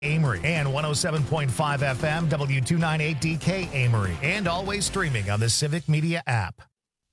Amory and 107.5 FM W298DK Amory, and always streaming on the Civic Media app.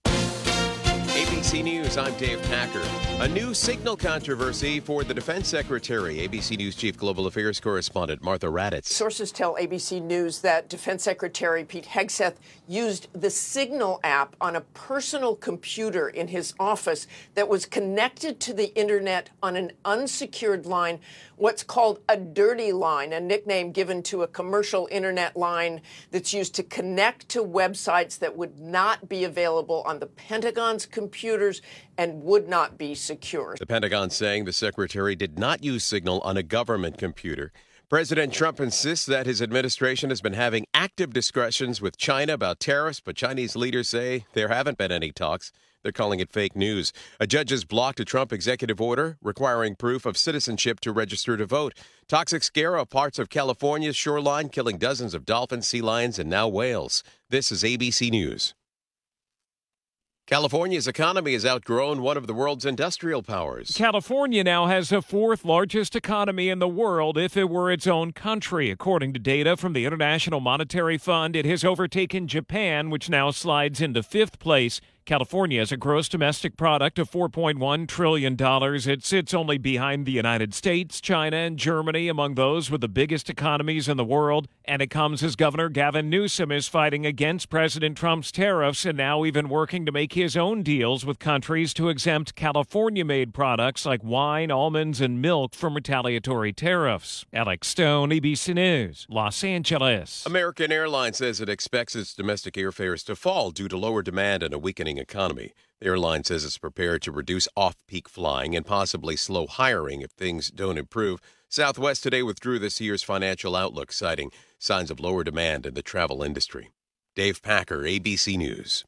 ABC News, I'm Dave Packer. A new signal controversy for the Defense Secretary. ABC News Chief Global Affairs Correspondent Martha Raddatz. Sources tell ABC News that Defense Secretary Pete Hegseth used the Signal app on a personal computer in his office that was connected to the internet on an unsecured line, what's called a dirty line, a nickname given to a commercial internet line that's used to connect to websites that would not be available on the Pentagon's computers and would not be secure. The Pentagon saying the secretary did not use Signal on a government computer. President Trump insists that his administration has been having active discussions with China about tariffs, but Chinese leaders say there haven't been any talks. They're calling it fake news. A judge has blocked a Trump executive order requiring proof of citizenship to register to vote. Toxic scare of parts of California's shoreline, killing dozens of dolphins, sea lions, and now whales. This is ABC News. California's economy has outgrown one of the world's industrial powers. California now has the fourth largest economy in the world if it were its own country. According to data from the International Monetary Fund, it has overtaken Japan, which now slides into fifth place. California has a gross domestic product of $4.1 trillion. It sits only behind the United States, China, and Germany, among those with the biggest economies in the world. And it comes as Governor Gavin Newsom is fighting against President Trump's tariffs and now even working to make his own deals with countries to exempt California-made products like wine, almonds, and milk from retaliatory tariffs. Alex Stone, ABC News, Los Angeles. American Airlines says it expects its domestic airfares to fall due to lower demand and a weakening economy. The airline says it's prepared to reduce off-peak flying and possibly slow hiring if things don't improve. Southwest today withdrew this year's financial outlook, citing signs of lower demand in the travel industry. Dave Packer, ABC News.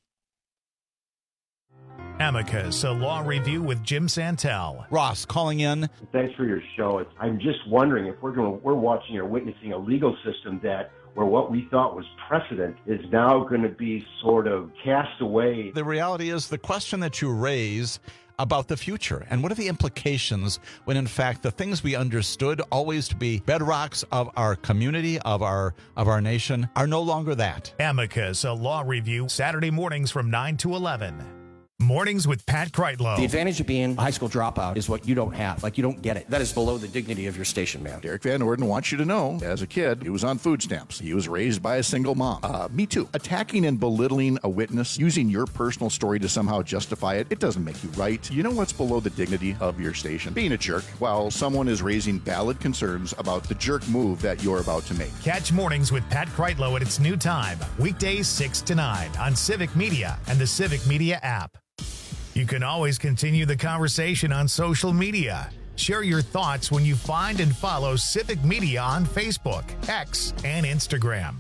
Amicus, a law review with Jim Santel. Ross calling in. Thanks for your show. I'm just wondering if we're watching or witnessing a legal system where what we thought was precedent is now going to be sort of cast away. The reality is the question that you raise about the future and what are the implications when in fact the things we understood always to be bedrocks of our community, of our nation, are no longer that. Amicus, a law review, Saturday mornings from 9 to 11. Mornings with Pat Kreitlow. The advantage of being a high school dropout is what you don't have. Like, you don't get it. That is below the dignity of your station, man. Derek Van Orden wants you to know, as a kid, he was on food stamps. He was raised by a single mom. Me too. Attacking and belittling a witness, using your personal story to somehow justify it, it doesn't make you right. You know what's below the dignity of your station? Being a jerk while someone is raising valid concerns about the jerk move that you're about to make. Catch Mornings with Pat Kreitlow at its new time, weekdays 6 to 9 on Civic Media and the Civic Media app. You can always continue the conversation on social media. Share your thoughts when you find and follow Civic Media on Facebook, X, and Instagram.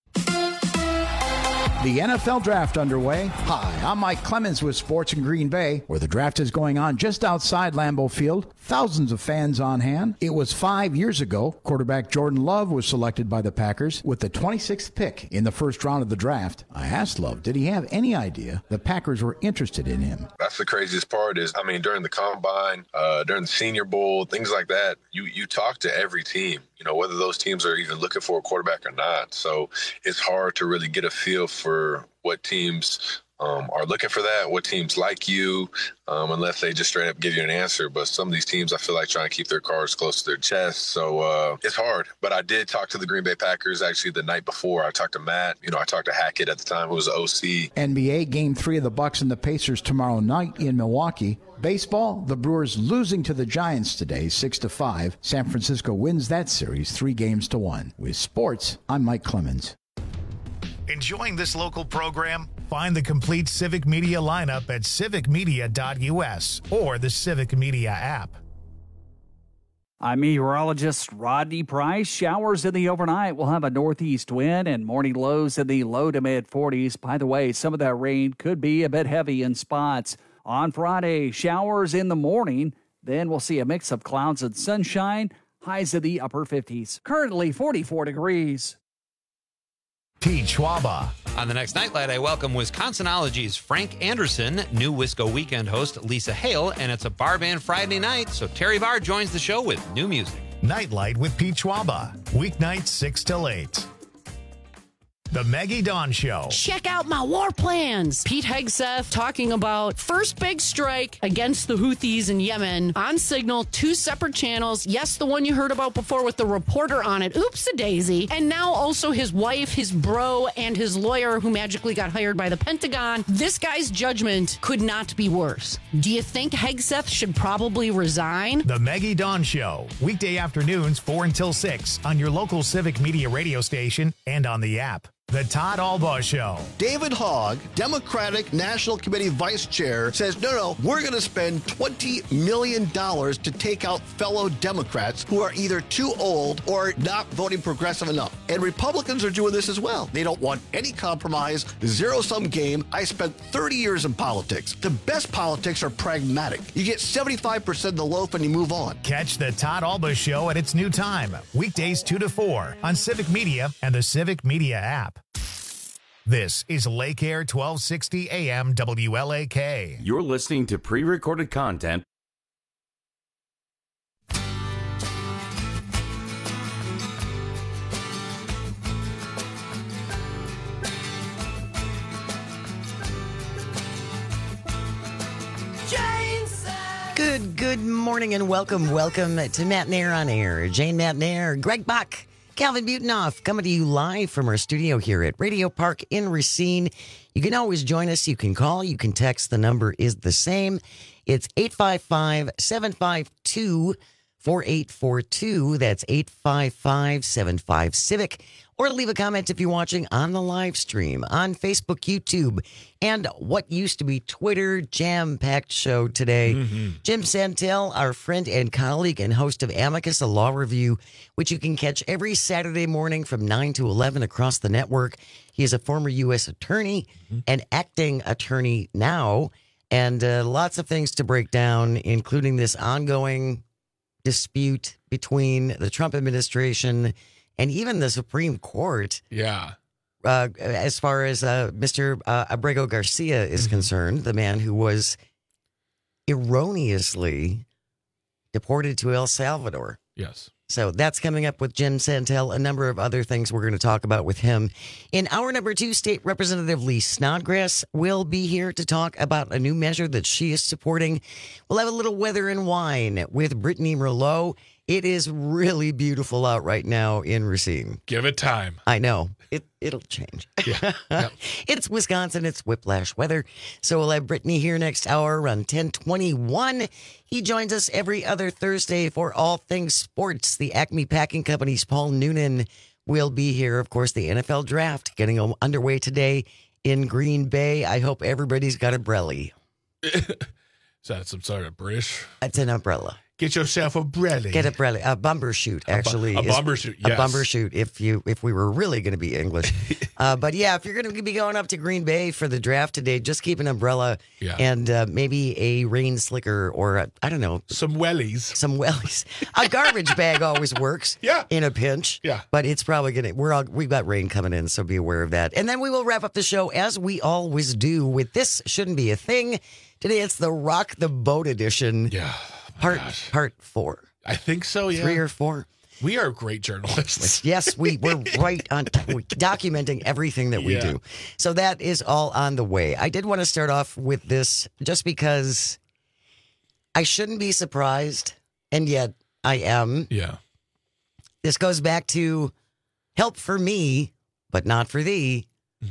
The NFL Draft underway. Hi, I'm Mike Clemens with Sports in Green Bay, where the draft is going on just outside Lambeau Field. Thousands of fans on hand. It was 5 years ago. Quarterback Jordan Love was selected by the Packers with the 26th pick in the first round of the draft. I asked Love, did he have any idea the Packers were interested in him? That's the craziest part is, during the Combine, during the Senior Bowl, things like that, you talk to every team, whether those teams are even looking for a quarterback or not. So it's hard to really get a feel for what teams are looking for that, what teams like you, unless they just straight up give you an answer. But some of these teams, I feel like trying to keep their cards close to their chest. So it's hard. But I did talk to the Green Bay Packers actually the night before. I talked to Matt. I talked to Hackett at the time, who was the OC. NBA Game 3 of the Bucks and the Pacers tomorrow night in Milwaukee. Baseball, the Brewers losing to the Giants today, 6-5. San Francisco wins that series 3-1. With sports, I'm Mike Clemens. Enjoying this local program? Find the complete Civic Media lineup at civicmedia.us or the Civic Media app. I'm meteorologist Rodney Price. Showers in the overnight. We'll have a northeast wind and morning lows in the low to mid 40s. By the way, some of that rain could be a bit heavy in spots. On Friday, showers in the morning. Then we'll see a mix of clouds and sunshine. Highs in the upper 50s. Currently 44 degrees. Pete Schwaba. On the next Nightlight, I welcome Wisconsinology's Frank Anderson, new Wisco Weekend host Lisa Hale, and it's a bar band Friday night, so Terry Barr joins the show with new music. Nightlight with Pete Schwaba. Weeknights 6 till 8. The Maggie Dawn Show. Check out my war plans. Pete Hegseth talking about first big strike against the Houthis in Yemen on Signal, 2 separate channels. Yes, the one you heard about before with the reporter on it. Oops-a-daisy. And now also his wife, his bro, and his lawyer who magically got hired by the Pentagon. This guy's judgment could not be worse. Do you think Hegseth should probably resign? The Maggie Dawn Show. Weekday afternoons 4 until 6 on your local Civic Media radio station and on the app. The Todd Albaugh Show. David Hogg, Democratic National Committee Vice Chair, says, no, we're going to spend $20 million to take out fellow Democrats who are either too old or not voting progressive enough. And Republicans are doing this as well. They don't want any compromise, zero-sum game. I spent 30 years in politics. The best politics are pragmatic. You get 75% of the loaf and you move on. Catch the Todd Albaugh Show at its new time, weekdays 2 to 4 on Civic Media and the Civic Media app. This is Lake Air 1260 AM WLAK. You're listening to pre-recorded content. Good morning and welcome to Matt Nair on Air. Jane Matt Nair, Greg Buck, Calvin Butenoff, coming to you live from our studio here at Radio Park in Racine. You can always join us. You can call. You can text. The number is the same. It's 855-752-4842. That's 855-75-CIVIC. Or leave a comment if you're watching on the live stream on Facebook, YouTube, and what used to be Twitter. Jam-packed show today. Jim Santel, our friend and colleague and host of Amicus, a law review, which you can catch every Saturday morning from 9 to 11 across the network. He is a former U.S. attorney, an acting attorney now, and lots of things to break down, including this ongoing dispute between the Trump administration and even the Supreme Court. Yeah. As far as Mr. Abrego Garcia is concerned, the man who was erroneously deported to El Salvador. Yes. So that's coming up with Jim Santel. A number of other things we're going to talk about with him. In hour number 2, State Representative Lee Snodgrass will be here to talk about a new measure that she is supporting. We'll have a little weather and wine with Brittany Merlot. It is really beautiful out right now in Racine. Give it time. I know. It'll change. Yeah. Yep. It's Wisconsin. It's whiplash weather. So we'll have Brittany here next hour around 10:21. He joins us every other Thursday for all things sports. The Acme Packing Company's Paul Noonan will be here. Of course, the NFL draft getting underway today in Green Bay. I hope everybody's got a brelly. Is that some sort of British? It's an umbrella. Get yourself a brelly. Get a brelly. A bumbershoot, actually. A bumbershoot, yes. A bumbershoot, if we were really going to be English. But yeah, if you're going to be going up to Green Bay for the draft today, just keep an umbrella and maybe a rain slicker or, I don't know. Some wellies. A garbage bag always works in a pinch. Yeah. But it's probably going to, we've got rain coming in, so be aware of that. And then we will wrap up the show, as we always do, with This Shouldn't Be a Thing. Today it's the Rock the Boat edition. Yeah. Part 4. I think so, yeah. 3 or 4. We are great journalists. Yes, we're right on documenting everything that we do. So that is all on the way. I did want to start off with this just because I shouldn't be surprised, and yet I am. Yeah. This goes back to help for me, but not for thee.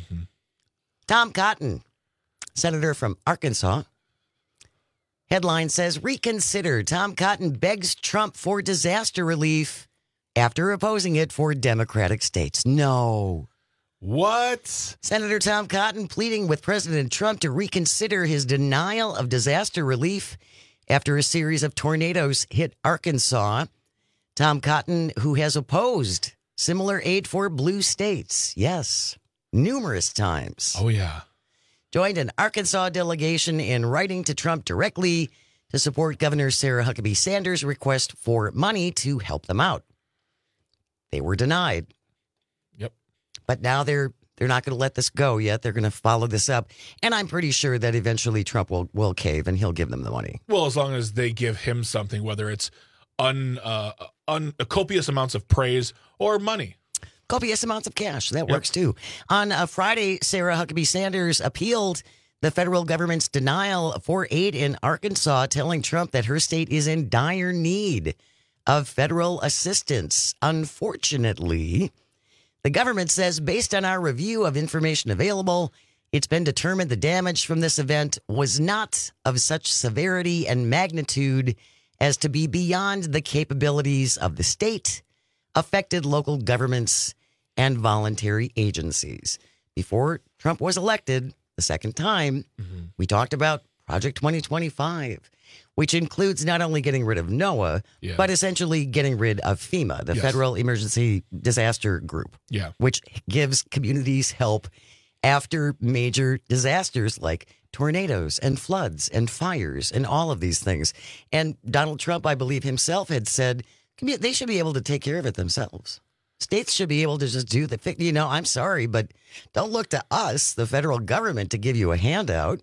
Tom Cotton, senator from Arkansas. Headline says, reconsider. Tom Cotton begs Trump for disaster relief after opposing it for Democratic states. No. What? Senator Tom Cotton pleading with President Trump to reconsider his denial of disaster relief after a series of tornadoes hit Arkansas. Tom Cotton, who has opposed similar aid for blue states. Yes, numerous times. Oh, yeah. Joined an Arkansas delegation in writing to Trump directly to support Governor Sarah Huckabee Sanders' request for money to help them out. They were denied. Yep. But now they're not going to let this go yet. They're going to follow this up. And I'm pretty sure that eventually Trump will cave and he'll give them the money. Well, as long as they give him something, whether it's copious amounts of praise or money. Copious amounts of cash. That works too. On Friday, Sarah Huckabee Sanders appealed the federal government's denial for aid in Arkansas, telling Trump that her state is in dire need of federal assistance. Unfortunately, the government says, based on our review of information available, it's been determined the damage from this event was not of such severity and magnitude as to be beyond the capabilities of the state, affected local governments, and voluntary agencies. Before Trump was elected the second time, we talked about Project 2025, which includes not only getting rid of NOAA, but essentially getting rid of FEMA, the Federal Emergency Disaster Group, which gives communities help after major disasters like tornadoes and floods and fires and all of these things. And Donald Trump, I believe himself, had said they should be able to take care of it themselves. States should be able to just do the thing. You know, I'm sorry, but don't look to us, the federal government, to give you a handout.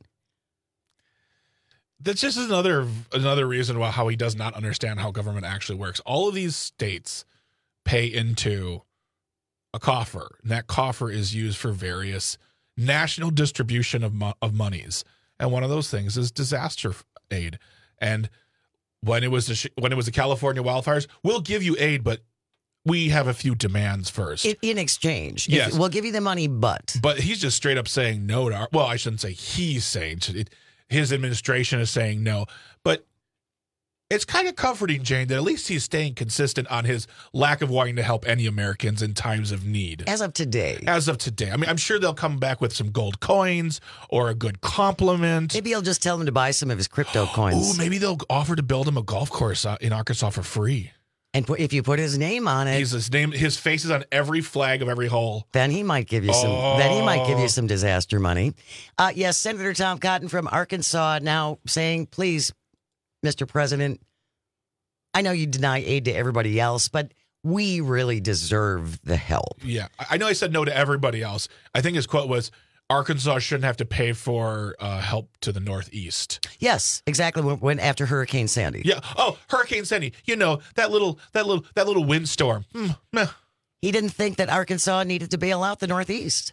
That's just another reason why how he does not understand how government actually works. All of these states pay into a coffer, and that coffer is used for various national distribution of monies. And one of those things is disaster aid. And when it was the California wildfires, we'll give you aid, but we have a few demands first. In exchange. Yes. We'll give you the money, but he's just straight up saying no to well, I shouldn't say he's saying. His administration is saying no. But it's kind of comforting, Jane, that at least he's staying consistent on his lack of wanting to help any Americans in times of need. As of today. I mean, I'm sure they'll come back with some gold coins or a good compliment. Maybe he'll just tell them to buy some of his crypto coins. Ooh, maybe they'll offer to build him a golf course in Arkansas for free. And if you put his name on it, his face is on every flag of every hole. Then he might give you some. Then he might give you some disaster money. Yes, Senator Tom Cotton from Arkansas now saying, "Please, Mr. President, I know you deny aid to everybody else, but we really deserve the help." Yeah, I know I said no to everybody else. I think his quote was, Arkansas shouldn't have to pay for help to the Northeast. Yes, exactly. When after Hurricane Sandy. Yeah. Oh, Hurricane Sandy. You know that little windstorm. He didn't think that Arkansas needed to bail out the Northeast.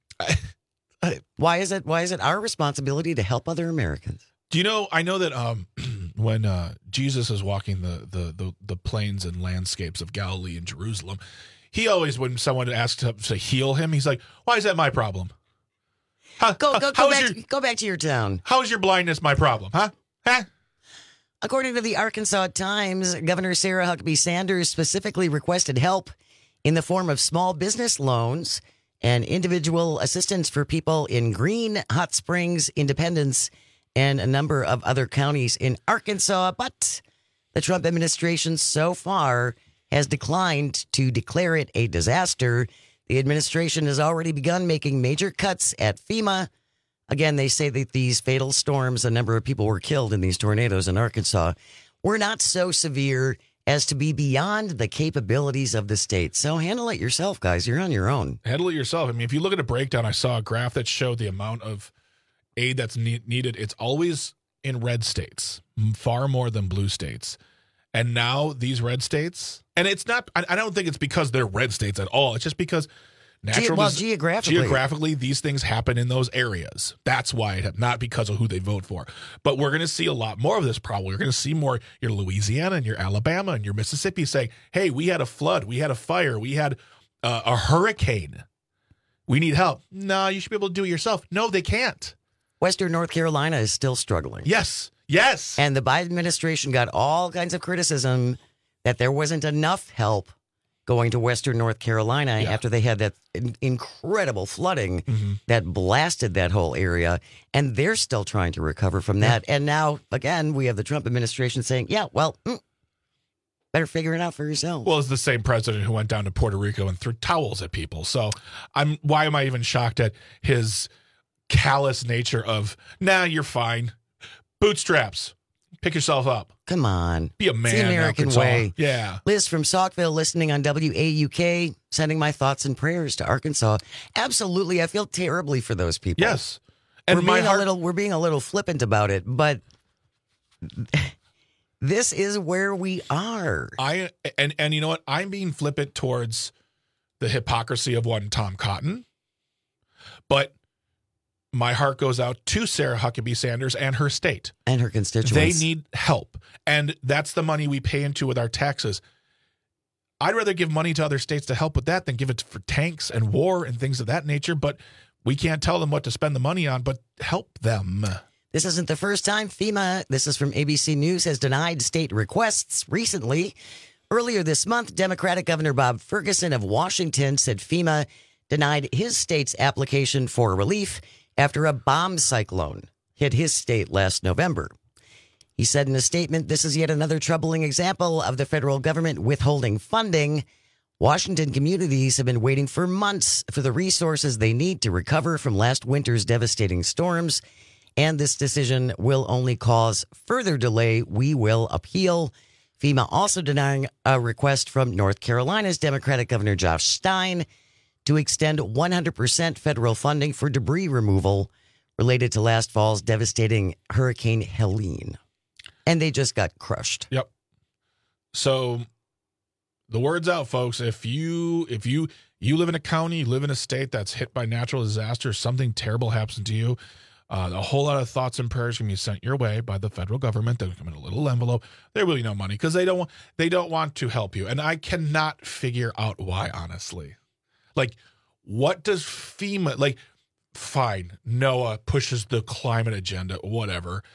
Why is it our responsibility to help other Americans? Do you know? I know that when Jesus is walking the plains and landscapes of Galilee and Jerusalem, he always, when someone asks to heal him, he's like, "Why is that my problem? Go back to your town. How is your blindness my problem, huh? According to the Arkansas Times, Governor Sarah Huckabee Sanders specifically requested help in the form of small business loans and individual assistance for people in Greene, Hot Springs, Independence, and a number of other counties in Arkansas. But the Trump administration so far has declined to declare it a disaster. The administration has already begun making major cuts at FEMA. Again, they say that these fatal storms, a number of people were killed in these tornadoes in Arkansas, were not so severe as to be beyond the capabilities of the state. So handle it yourself, guys. You're on your own. Handle it yourself. I mean, if you look at a breakdown, I saw a graph that showed the amount of aid that's needed. It's always in red states, far more than blue states. And now these red states, and it's not, I don't think it's because they're red states at all. It's just because geographically, these things happen in those areas. That's why, not because of who they vote for. But we're going to see a lot more of this probably. We're going to see more your Louisiana and your Alabama and your Mississippi saying, hey, we had a flood, we had a fire, we had a hurricane. We need help. No, you should be able to do it yourself. No, they can't. Western North Carolina is still struggling. Yes. And the Biden administration got all kinds of criticism that there wasn't enough help going to Western North Carolina after they had that incredible flooding that blasted that whole area. And they're still trying to recover from that. And now, again, we have the Trump administration saying, better figure it out for yourself. Well, it's the same president who went down to Puerto Rico and threw towels at people. So why am I even shocked at his callous nature of, nah, you're fine. Bootstraps. Pick yourself up. Come on. Be a man. It's the American way. Yeah. Liz from Saukville listening on WAUK, sending my thoughts and prayers to Arkansas. Absolutely. I feel terribly for those people. Yes. And we're being a little flippant about it, but This is where we are. And you know what? I'm being flippant towards the hypocrisy of one Tom Cotton, but my heart goes out to Sarah Huckabee Sanders and her state. And her constituents. They need help. And that's the money we pay into with our taxes. I'd rather give money to other states to help with that than give it for tanks and war and things of that nature. But we can't tell them what to spend the money on, but help them. This isn't the first time FEMA, this is from ABC News, has denied state requests recently. Earlier this month, Democratic Governor Bob Ferguson of Washington said FEMA denied his state's application for relief after a bomb cyclone hit his state last November. He said in a statement, "This is yet another troubling example of the federal government withholding funding. Washington communities have been waiting for months for the resources they need to recover from last winter's devastating storms, and this decision will only cause further delay. We will appeal." FEMA also denying a request from North Carolina's Democratic Governor Josh Stein to extend 100% federal funding for debris removal related to last fall's devastating Hurricane Helene. And they just got crushed. Yep. So the word's out, folks. If you live in a county, you live in a state that's hit by natural disaster, something terrible happens to you, a whole lot of thoughts and prayers can be sent your way by the federal government. They'll come in a little envelope. There will be no money because they don't want to help you. And I cannot figure out why, honestly. Like, what does FEMA, like, fine, NOAA pushes the climate agenda, whatever.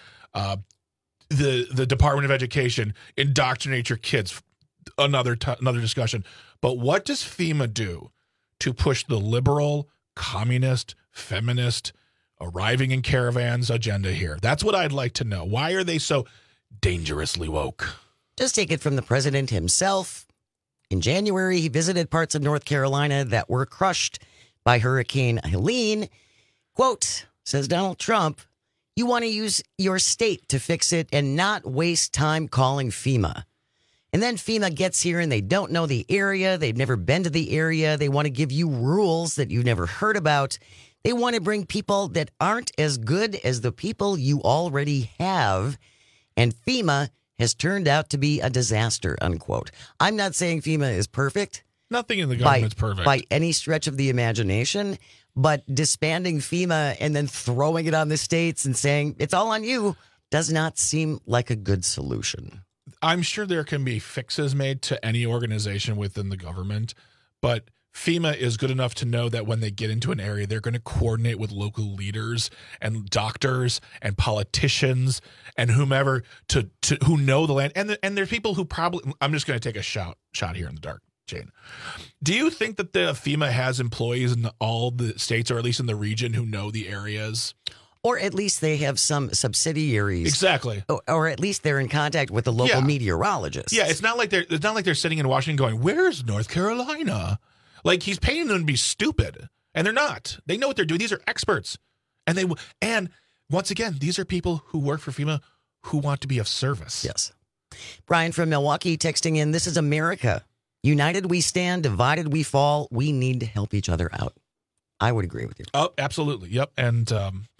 The Department of Education indoctrinate your kids, another discussion. But what does FEMA do to push the liberal, communist, feminist, arriving in caravans agenda here? That's what I'd like to know. Why are they so dangerously woke? Just take it from the president himself. In January, he visited parts of North Carolina that were crushed by Hurricane Helene. Quote, says Donald Trump, "You want to use your state to fix it and not waste time calling FEMA." And then FEMA gets here and they don't know the area. They've never been to the area. They want to give you rules that you've never heard about. They want to bring people that aren't as good as the people you already have. And FEMA has turned out to be a disaster, unquote. I'm not saying FEMA is perfect. Nothing in the government's perfect. By any stretch of the imagination. But disbanding FEMA and then throwing it on the states and saying it's all on you does not seem like a good solution. I'm sure there can be fixes made to any organization within the government, but FEMA is good enough to know that when they get into an area, they're going to coordinate with local leaders and doctors and politicians and whomever to who know the land. And there's people who probably, I'm just going to take a shot here in the dark, Jane. Do you think that the FEMA has employees in all the states, or at least in the region, who know the areas? Or at least they have some subsidiaries. Exactly. Or at least they're in contact with the local meteorologists. Yeah, it's not like they're sitting in Washington going, "Where's North Carolina?" Like, he's paying them to be stupid, and they're not. They know what they're doing. These are experts, and once again, these are people who work for FEMA who want to be of service. Yes. Brian from Milwaukee texting in, "This is America. United we stand, divided we fall. We need to help each other out." I would agree with you. Oh, absolutely. Yep. And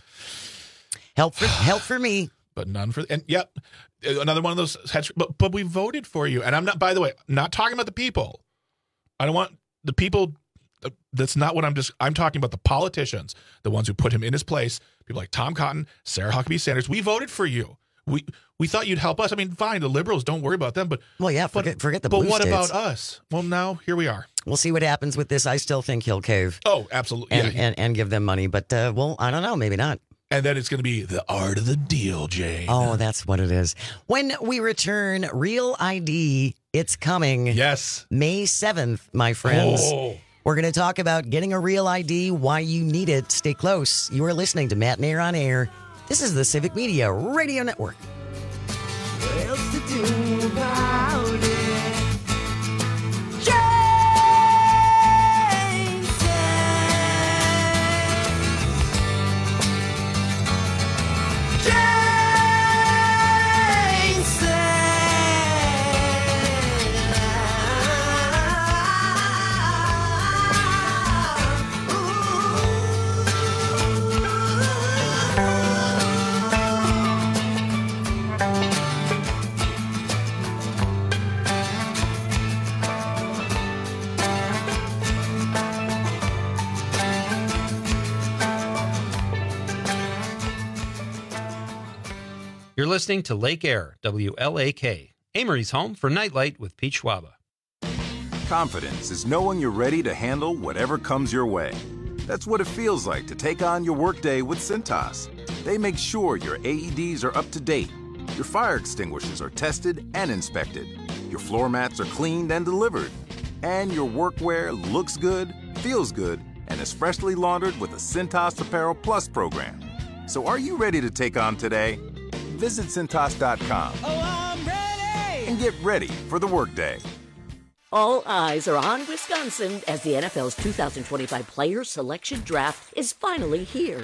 help for me, but none for. And yep, another one of those. But we voted for you, and I'm not. By the way, not talking about the people. I don't want the people. That's not what I'm talking about the politicians, the ones who put him in his place. People like Tom Cotton, Sarah Huckabee Sanders. We voted for you. We thought you'd help us. I mean, fine, the liberals, don't worry about them. But forget the blue But what states. About us? Well, now here we are. We'll see what happens with this. I still think he'll cave. Oh, absolutely. And give them money. But, I don't know. Maybe not. And then it's going to be the art of the deal, Jane. Oh, that's what it is. When we return, Real ID, it's coming. Yes. May 7th, my friends. Oh. We're going to talk about getting a Real ID, why you need it. Stay close. You are listening to Matt and Air on Air. This is the Civic Media Radio Network. What else to do about it? You're listening to Lake Air, WLAK, Amory's home for Nightlight with Pete Schwaba. Confidence is knowing you're ready to handle whatever comes your way. That's what it feels like to take on your workday with Cintas. They make sure your AEDs are up to date, your fire extinguishers are tested and inspected, your floor mats are cleaned and delivered, and your workwear looks good, feels good, and is freshly laundered with the Cintas Apparel Plus program. So are you ready to take on today? Visit Cintas.com and get ready for the workday. All eyes are on Wisconsin as the NFL's 2025 Player Selection Draft is finally here.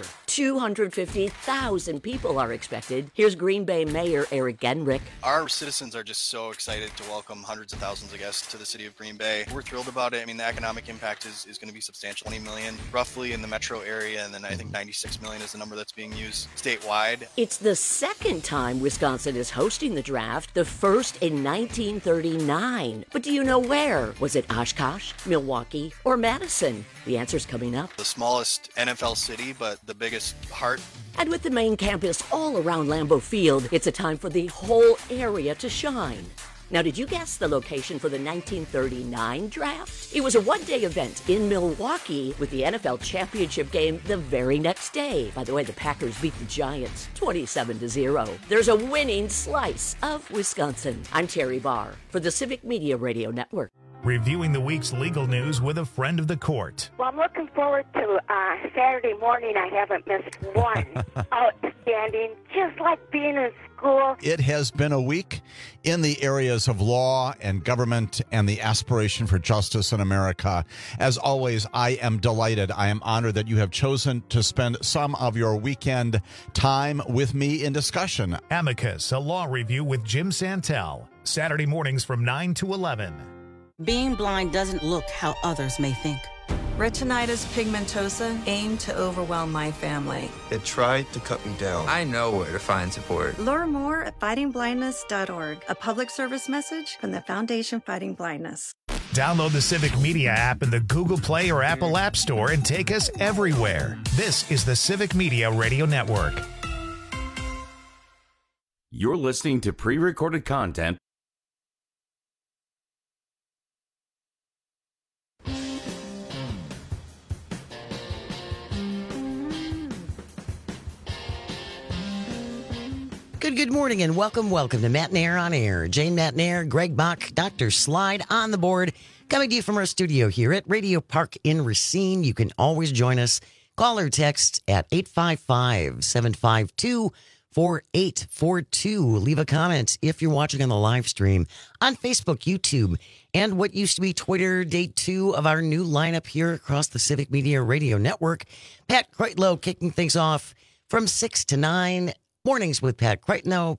250,000 people are expected. Here's Green Bay Mayor Eric Genrich. Our citizens are just so excited to welcome hundreds of thousands of guests to the city of Green Bay. We're thrilled about it. I mean, the economic impact is going to be substantial. 20 million roughly in the metro area, and then I think 96 million is the number that's being used statewide. It's the second time Wisconsin is hosting the draft, the first in 1939. But do you know where? Was it Oshkosh, Milwaukee, or Madison? The answer's coming up. The smallest NFL city, but the biggest heart. And with the main campus all around Lambeau Field, it's a time for the whole area to shine. Now, did you guess the location for the 1939 draft? It was a one-day event in Milwaukee with the NFL championship game the very next day. By the way, the Packers beat the Giants 27-0. There's a winning slice of Wisconsin. I'm Terry Barr for the Civic Media Radio Network. Reviewing the week's legal news with a friend of the court. Well, I'm looking forward to Saturday morning. I haven't missed one. Outstanding, just like being in school. It has been a week in the areas of law and government and the aspiration for justice in America. As always, I am delighted. I am honored that you have chosen to spend some of your weekend time with me in discussion. Amicus, a law review with Jim Santel. Saturday mornings from 9 to 11. Being blind doesn't look how others may think. Retinitis pigmentosa aimed to overwhelm my family. It tried to cut me down. I know where to find support. Learn more at fightingblindness.org, a public service message from the Foundation Fighting Blindness. Download the Civic Media app in the Google Play or Apple App Store and take us everywhere. This is the Civic Media Radio Network. You're listening to pre-recorded content. Good morning and welcome to Matt Nair on Air. Jane Matt Nair, Greg Bach, Dr. Slide on the board. Coming to you from our studio here at Radio Park in Racine. You can always join us. Call or text at 855-752-4842. Leave a comment if you're watching on the live stream on Facebook, YouTube, and what used to be Twitter. Day 2 of our new lineup here across the Civic Media Radio Network. Pat Kreitlow kicking things off from 6 to 9. Mornings with Pat Kreitlow,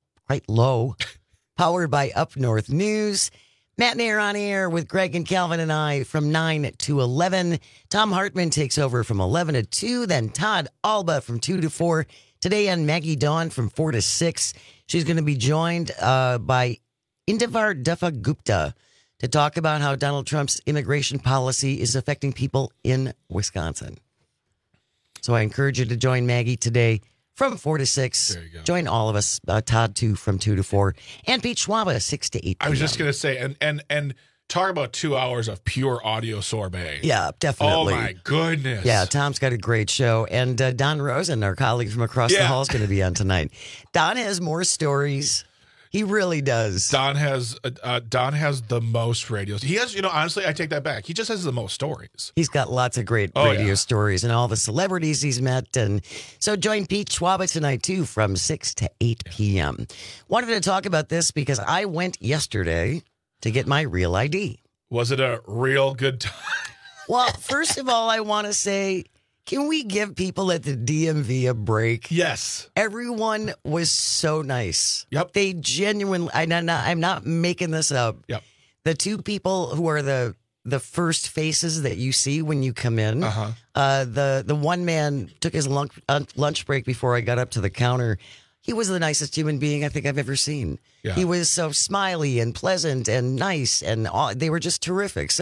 powered by Up North News. Matt Nair on Air with Greg and Calvin and I from 9 to 11. Tom Hartman takes over from 11 to 2. Then Todd Alba from 2 to 4. Today on Maggie Dawn from 4 to 6. She's going to be joined by Indivar Dutta Gupta to talk about how Donald Trump's immigration policy is affecting people in Wisconsin. So I encourage you to join Maggie today from 4 to 6. There you go. Join all of us. Todd, too, from 2 to 4. And Pete Schwaba, 6 to 8 p.m. I was just going to say, and talk about 2 hours of pure audio sorbet. Yeah, definitely. Oh, my goodness. Yeah, Tom's got a great show. And Don Rosen, our colleague from across the hall, is going to be on tonight. Don has more stories. He really does. Don has the most radios. He has, honestly, I take that back. He just has the most stories. He's got lots of great radio stories and all the celebrities he's met. And so join Pete Schwaba tonight, too, from 6 to 8 p.m. Wanted to talk about this because I went yesterday to get my real ID. Was it a real good time? Well, first of all, I want to say, can we give people at the DMV a break? Yes. Everyone was so nice. Yep. They genuinely, I'm not making this up. Yep. The 2 people who are the first faces that you see when you come in, the one man took his lunch break before I got up to the counter. He was the nicest human being I think I've ever seen. Yeah. He was so smiley and pleasant and nice, and they were just terrific. So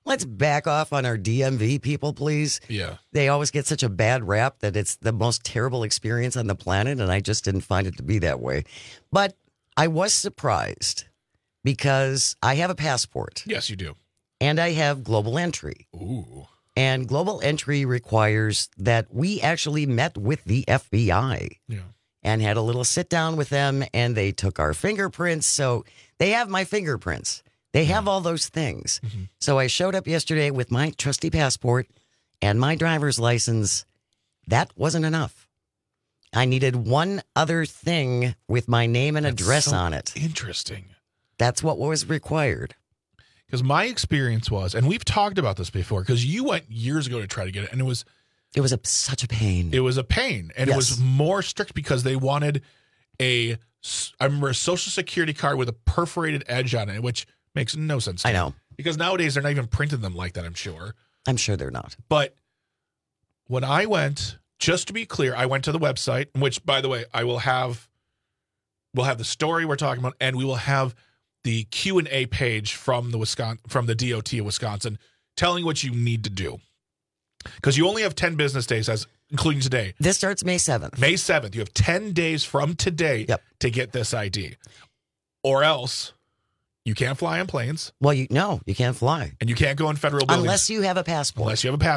Let's back off on our DMV people, please. Yeah. They always get such a bad rap that it's the most terrible experience on the planet, and I just didn't find it to be that way. But I was surprised because I have a passport. Yes, you do. And I have global entry. Ooh. And global entry requires that we actually met with the FBI. Yeah. And had a little sit down with them, and they took our fingerprints. So they have my fingerprints. They have all those things. Mm-hmm. So I showed up yesterday with my trusty passport and my driver's license. That wasn't enough. I needed one other thing with my name and address on it. Interesting. That's what was required. Because my experience was, and we've talked about this before, because you went years ago to try to get it, and it was such a pain. It was a pain, and It was more strict because they wanted I remember a Social Security card with a perforated edge on it, which makes no sense to I me. know. Because nowadays they're not even printing them like that, I'm sure. I'm sure they're not. But when I went, just to be clear, I went to the website, which, by the way, we'll have the story we're talking about, and we will have the Q&A page from the DOT of Wisconsin telling what you need to do. Because you only have 10 business days, including today. This starts May 7th. May 7th. You have 10 days from today to get this ID. Or else you can't fly on planes. Well, you can't fly. And you can't go in federal buildings. Unless you have a passport.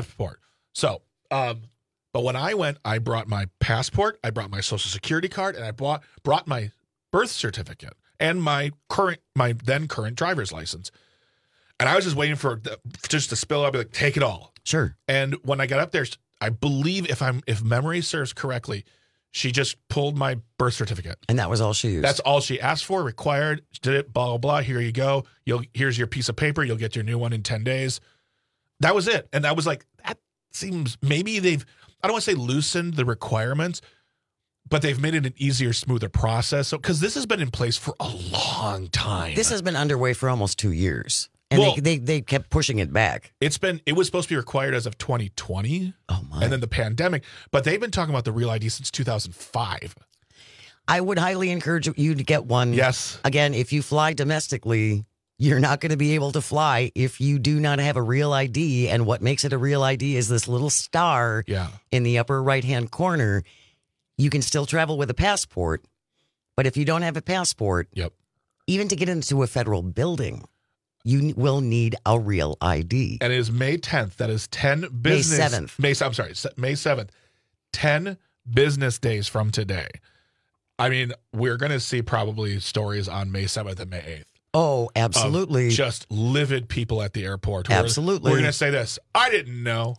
So, but when I went, I brought my passport, I brought my Social Security card, and I brought my birth certificate and my then current driver's license. And I was just waiting for just to spill out, be like, take it all. Sure. And when I got up there, I believe if memory serves correctly, she just pulled my birth certificate. And that was all she used. That's all she asked for, required, did it, blah, blah, blah. Here you go. Here's your piece of paper. You'll get your new one in 10 days. That was it. And I was like, that seems, maybe I don't want to say loosened the requirements, but they've made it an easier, smoother process. So, because this has been in place for a long time. This has been underway for almost 2 years. And they kept pushing it back. It was supposed to be required as of 2020. Oh my. And then the pandemic. But they've been talking about the Real ID since 2005. I would highly encourage you to get one. Yes. Again, if you fly domestically, you're not going to be able to fly if you do not have a Real ID. And what makes it a Real ID is this little star in the upper right-hand corner. You can still travel with a passport. But if you don't have a passport, even to get into a federal building, you will need a Real ID. And it is May 10th. That is 10 business. May 7th. May 7th. 10 business days from today. I mean, we're going to see probably stories on May 7th and May 8th. Oh, absolutely. Just livid people at the airport. Absolutely. We're going to say this. I didn't know.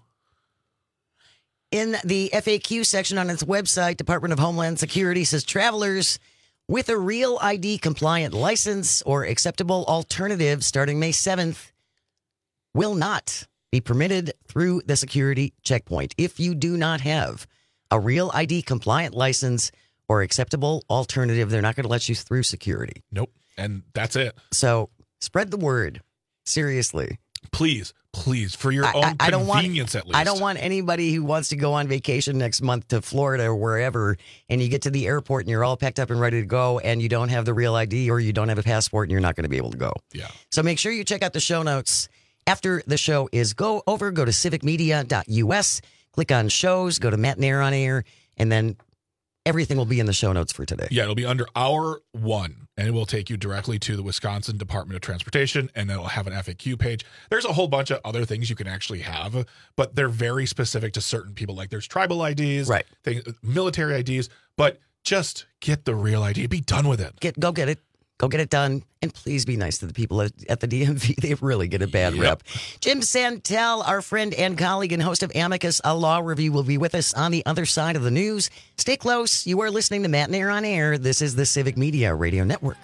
In the FAQ section on its website, Department of Homeland Security says travelers with a Real ID compliant license or acceptable alternative starting May 7th will not be permitted through the security checkpoint. If you do not have a Real ID compliant license or acceptable alternative, they're not going to let you through security. Nope. And that's it. So spread the word. Seriously. Please, for your own convenience at least. I don't want anybody who wants to go on vacation next month to Florida or wherever, and you get to the airport and you're all packed up and ready to go, and you don't have the Real ID or you don't have a passport, and you're not going to be able to go. Yeah. So make sure you check out the show notes. After the show is go to civicmedia.us, click on shows, go to Matt Nair on Air, and then everything will be in the show notes for today. Yeah, it'll be under Hour 1, and it will take you directly to the Wisconsin Department of Transportation, and it'll have an FAQ page. There's a whole bunch of other things you can actually have, but they're very specific to certain people. Like there's tribal IDs, right? Military IDs, but just get the Real ID. Be done with it. Go get it. Go get it done. And please be nice to the people at the DMV. They really get a bad rep. Jim Santel, our friend and colleague and host of Amicus, a law review, will be with us on the other side of the news. Stay close. You are listening to Matt Nair on Air. This is the Civic Media Radio Network.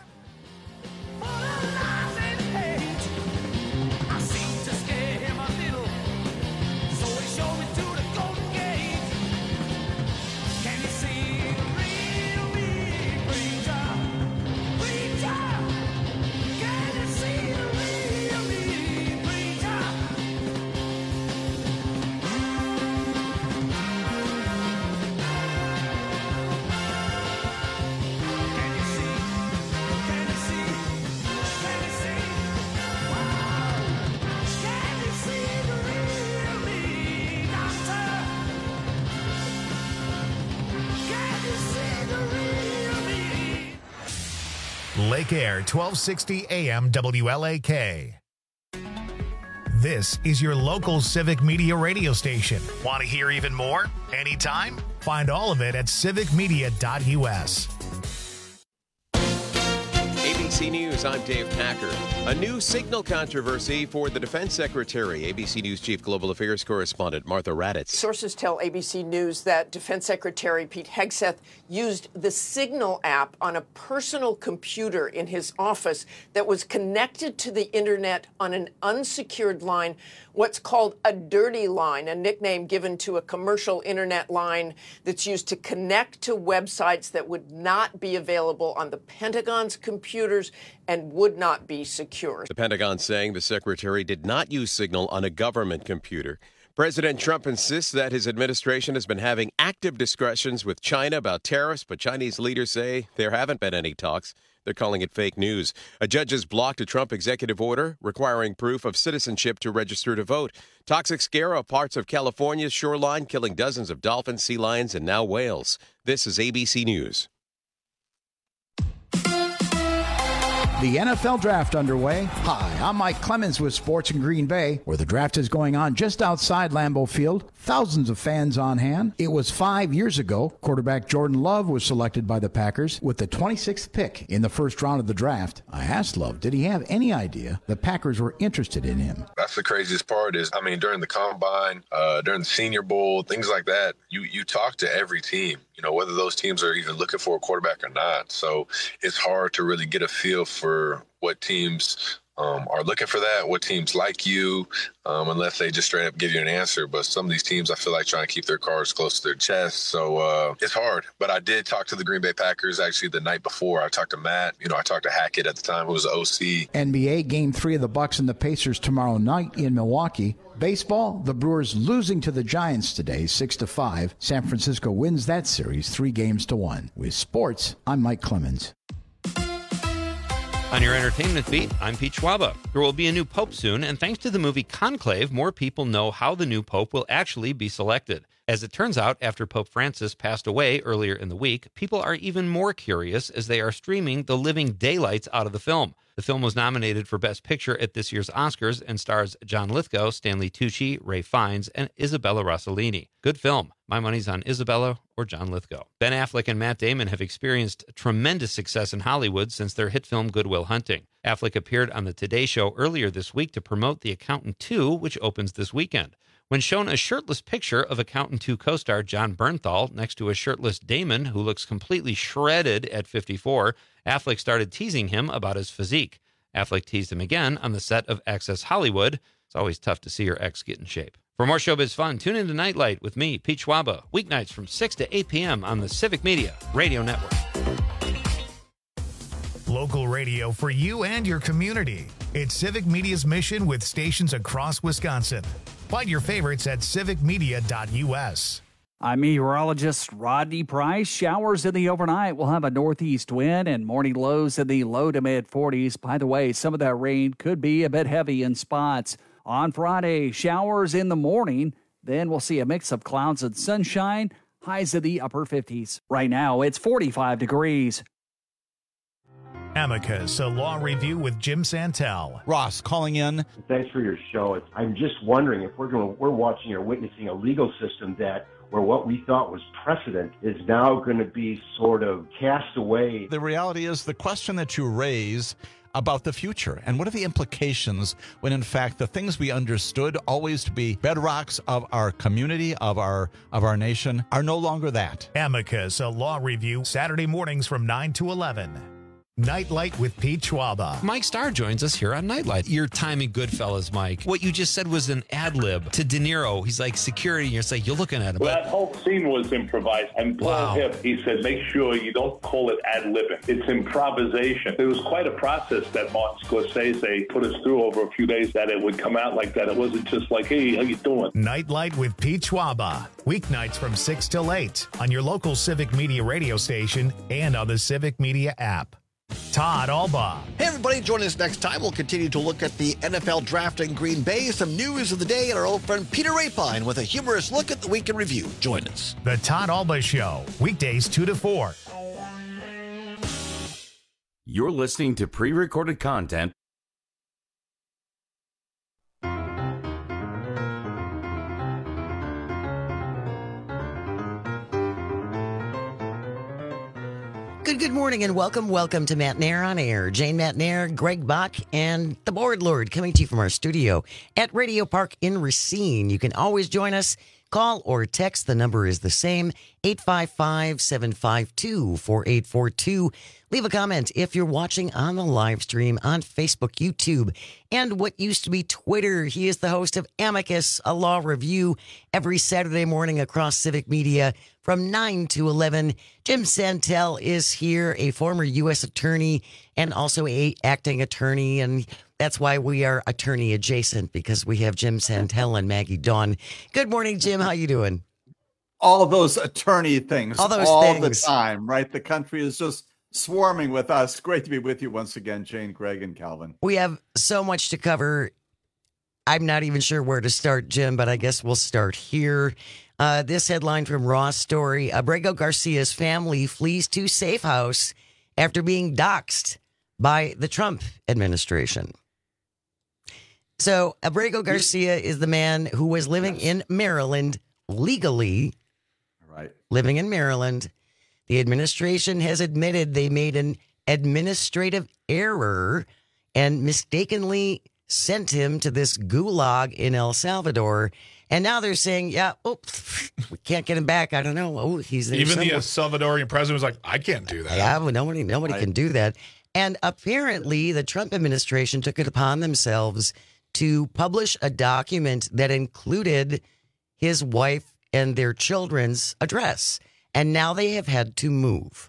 Lake Air, 1260 AM WLAK. This is your local Civic Media radio station. Want to hear even more? Anytime? Find all of it at civicmedia.us. ABC News, I'm Dave Packer. A new signal controversy for the Defense Secretary. ABC News Chief Global Affairs Correspondent Martha Raddatz. Sources tell ABC News that Defense Secretary Pete Hegseth used the Signal app on a personal computer in his office that was connected to the internet on an unsecured line, what's called a dirty line, a nickname given to a commercial internet line that's used to connect to websites that would not be available on the Pentagon's computers and would not be secure. The Pentagon saying the secretary did not use Signal on a government computer. President Trump insists that his administration has been having active discussions with China about tariffs, but Chinese leaders say there haven't been any talks. They're calling it fake news. A judge has blocked a Trump executive order requiring proof of citizenship to register to vote. Toxic scare off parts of California's shoreline, killing dozens of dolphins, sea lions, and now whales. This is ABC News. The NFL Draft underway. Hi, I'm Mike Clemens with Sports in Green Bay, where the draft is going on just outside Lambeau Field. Thousands of fans on hand. It was 5 years ago. Quarterback Jordan Love was selected by the Packers with the 26th pick in the first round of the draft. I asked Love, did he have any idea the Packers were interested in him? That's the craziest part is, during the Combine, during the Senior Bowl, things like that, you talk to every team, whether those teams are even looking for a quarterback or not. So it's hard to really get a feel for what teams are looking for that, what teams like you, unless they just straight up give you an answer. But some of these teams, I feel like trying to keep their cards close to their chest. So it's hard. But I did talk to the Green Bay Packers actually the night before. I talked to Matt. I talked to Hackett at the time, who was the OC. NBA Game 3 of the Bucks and the Pacers tomorrow night in Milwaukee. Baseball, the Brewers losing to the Giants today, 6-5. San Francisco wins that series 3-1. With sports, I'm Mike Clemens. On your entertainment beat, I'm Pete Schwaba. There will be a new pope soon, and thanks to the movie Conclave, more people know how the new pope will actually be selected. As it turns out, after Pope Francis passed away earlier in the week, people are even more curious as they are streaming the living daylights out of the film. The film was nominated for Best Picture at this year's Oscars and stars John Lithgow, Stanley Tucci, Ray Fiennes, and Isabella Rossellini. Good film. My money's on Isabella or John Lithgow. Ben Affleck and Matt Damon have experienced tremendous success in Hollywood since their hit film Good Will Hunting. Affleck appeared on The Today Show earlier this week to promote The Accountant 2, which opens this weekend. When shown a shirtless picture of Accountant 2 co-star John Bernthal next to a shirtless Damon who looks completely shredded at 54, Affleck started teasing him about his physique. Affleck teased him again on the set of Access Hollywood. It's always tough to see your ex get in shape. For more showbiz fun, tune in to Nightlight with me, Pete Schwaba, weeknights from 6 to 8 p.m. on the Civic Media Radio Network. Local radio for you and your community. It's Civic Media's mission with stations across Wisconsin. Find your favorites at civicmedia.us. I'm meteorologist Rodney Price. Showers in the overnight. We'll have a northeast wind and morning lows in the low to mid 40s. By the way, some of that rain could be a bit heavy in spots. On Friday, showers in the morning. Then we'll see a mix of clouds and sunshine. Highs in the upper 50s. Right now, it's 45 degrees. Amicus, a law review with Jim Santel. Ross calling in. Thanks for your show. I'm just wondering if we're watching or witnessing a legal system that where what we thought was precedent is now going to be sort of cast away. The reality is the question that you raise about the future and what are the implications when in fact the things we understood always to be bedrocks of our community, of our nation, are no longer that. Amicus, a law review, Saturday mornings from 9 to 11. Nightlight with Pete Schwaba. Mike Starr joins us here on Nightlight. Your timing, Goodfellas, Mike. What you just said was an ad lib to De Niro. He's like security, and you're like, you're looking at him. Well, that whole scene was improvised. And Paul Hipp, he said, make sure you don't call it ad libbing. It's improvisation. It was quite a process that Martin Scorsese put us through over a few days that it would come out like that. It wasn't just like, hey, how you doing? Nightlight with Pete Schwaba. Weeknights from 6 till 8 on your local Civic Media radio station and on the Civic Media app. Todd Albaugh. Hey, everybody. Join us next time. We'll continue to look at the NFL draft in Green Bay, some news of the day, and our old friend Peter Rapine with a humorous look at the week in review. Join us. The Todd Albaugh Show, weekdays 2 to 4. You're listening to pre-recorded content. Good morning and welcome to Matt Nair on Air. Jane Matt Nair, Greg Bach, and the Board Lord coming to you from our studio at Radio Park in Racine. You can always join us. Call or text. The number is the same, 855-752-4842. Leave a comment if you're watching on the live stream on Facebook, YouTube, and what used to be Twitter. He is the host of Amicus, a law review, every Saturday morning across Civic Media from 9 to 11. Jim Santel is here, a former U.S. attorney and also a acting attorney, and that's why we are attorney adjacent, because we have Jim Santel and Maggie Dawn. Good morning, Jim. How you doing? All those attorney things all the time, right? The country is just swarming with us. Great to be with you once again, Jane, Greg, and Calvin. We have so much to cover. I'm not even sure where to start, Jim, but I guess we'll start here. This headline from Raw Story: Abrego Garcia's family flees to safe house after being doxxed by the Trump administration. So Abrego Garcia is the man who was living in Maryland legally. Right. Living in Maryland. The administration has admitted they made an administrative error and mistakenly sent him to this gulag in El Salvador. And now they're saying, we can't get him back. I don't know. Oh, he's there Even somewhere. the Salvadorian president was like, I can't do that. Yeah, well, nobody can do that. And apparently the Trump administration took it upon themselves to publish a document that included his wife and their children's address. And now they have had to move.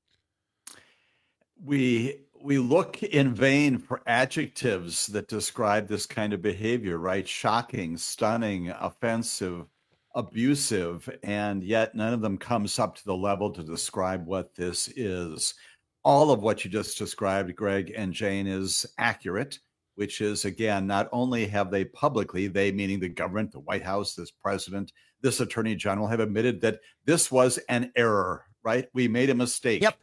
We look in vain for adjectives that describe this kind of behavior, right? Shocking, stunning, offensive, abusive, and yet none of them comes up to the level to describe what this is. All of what you just described, Greg and Jane, is accurate, which is, again, not only have they publicly, they meaning the government, the White House, this president, this attorney general, have admitted that this was an error, right? We made a mistake. Yep.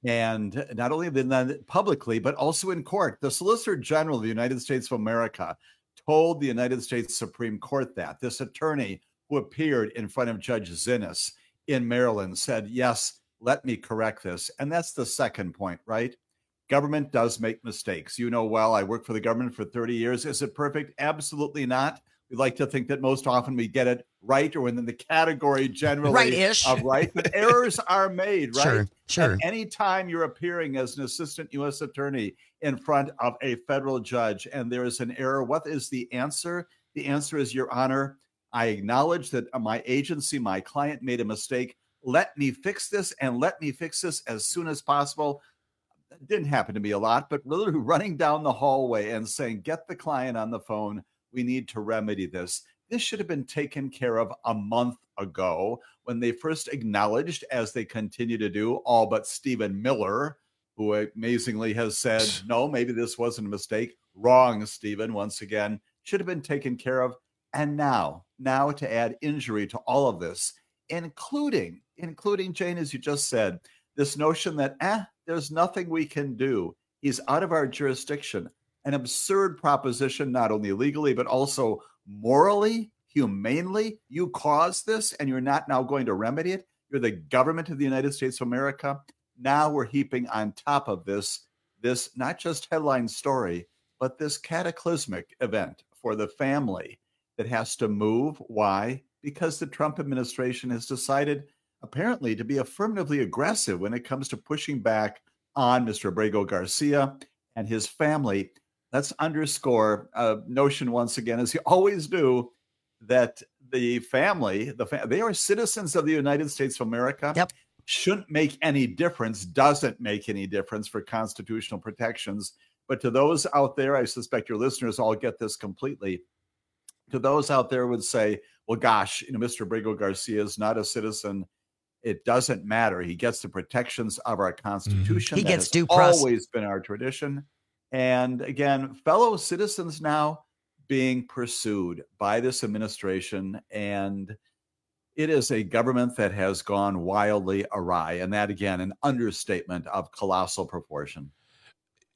And not only did that publicly, but also in court. The Solicitor General of the United States of America told the United States Supreme Court that this attorney who appeared in front of Judge Zinnes in Maryland said, yes, let me correct this. And that's the second point, right? Government does make mistakes. You know well, I worked for the government for 30 years. Is it perfect? Absolutely not. We like to think that most often we get it right, or within the category generally right-ish of right, but errors are made, right? Sure. And anytime you're appearing as an assistant U.S. attorney in front of a federal judge and there is an error, what is the answer? The answer is, Your Honor, I acknowledge that my agency, my client made a mistake. Let me fix this, and let me fix this as soon as possible. It didn't happen to me a lot, but really running down the hallway and saying, get the client on the phone. We need to remedy this. This should have been taken care of a month ago when they first acknowledged, as they continue to do, all but Stephen Miller, who amazingly has said, no, maybe this wasn't a mistake. Wrong, Stephen, once again, should have been taken care of. And now to add injury to all of this, including Jane, as you just said, this notion that, there's nothing we can do. He's out of our jurisdiction. An absurd proposition, not only legally, but also morally, humanely. You caused this and you're not now going to remedy it. You're the government of the United States of America. Now we're heaping on top of this not just headline story, but this cataclysmic event for the family that has to move. Why? Because the Trump administration has decided apparently to be affirmatively aggressive when it comes to pushing back on Mr. Abrego Garcia and his family. Let's underscore a notion once again, as you always do, that the family, they are citizens of the United States of America. Yep. Shouldn't make any difference, doesn't make any difference for constitutional protections. But to those out there, I suspect your listeners all get this completely. To those out there would say, well, gosh, Mr. Abrego Garcia is not a citizen. It doesn't matter. He gets the protections of our Constitution. He gets due process. process. Always been our tradition. And again, fellow citizens now being pursued by this administration. And it is a government that has gone wildly awry. And that, again, an understatement of colossal proportion.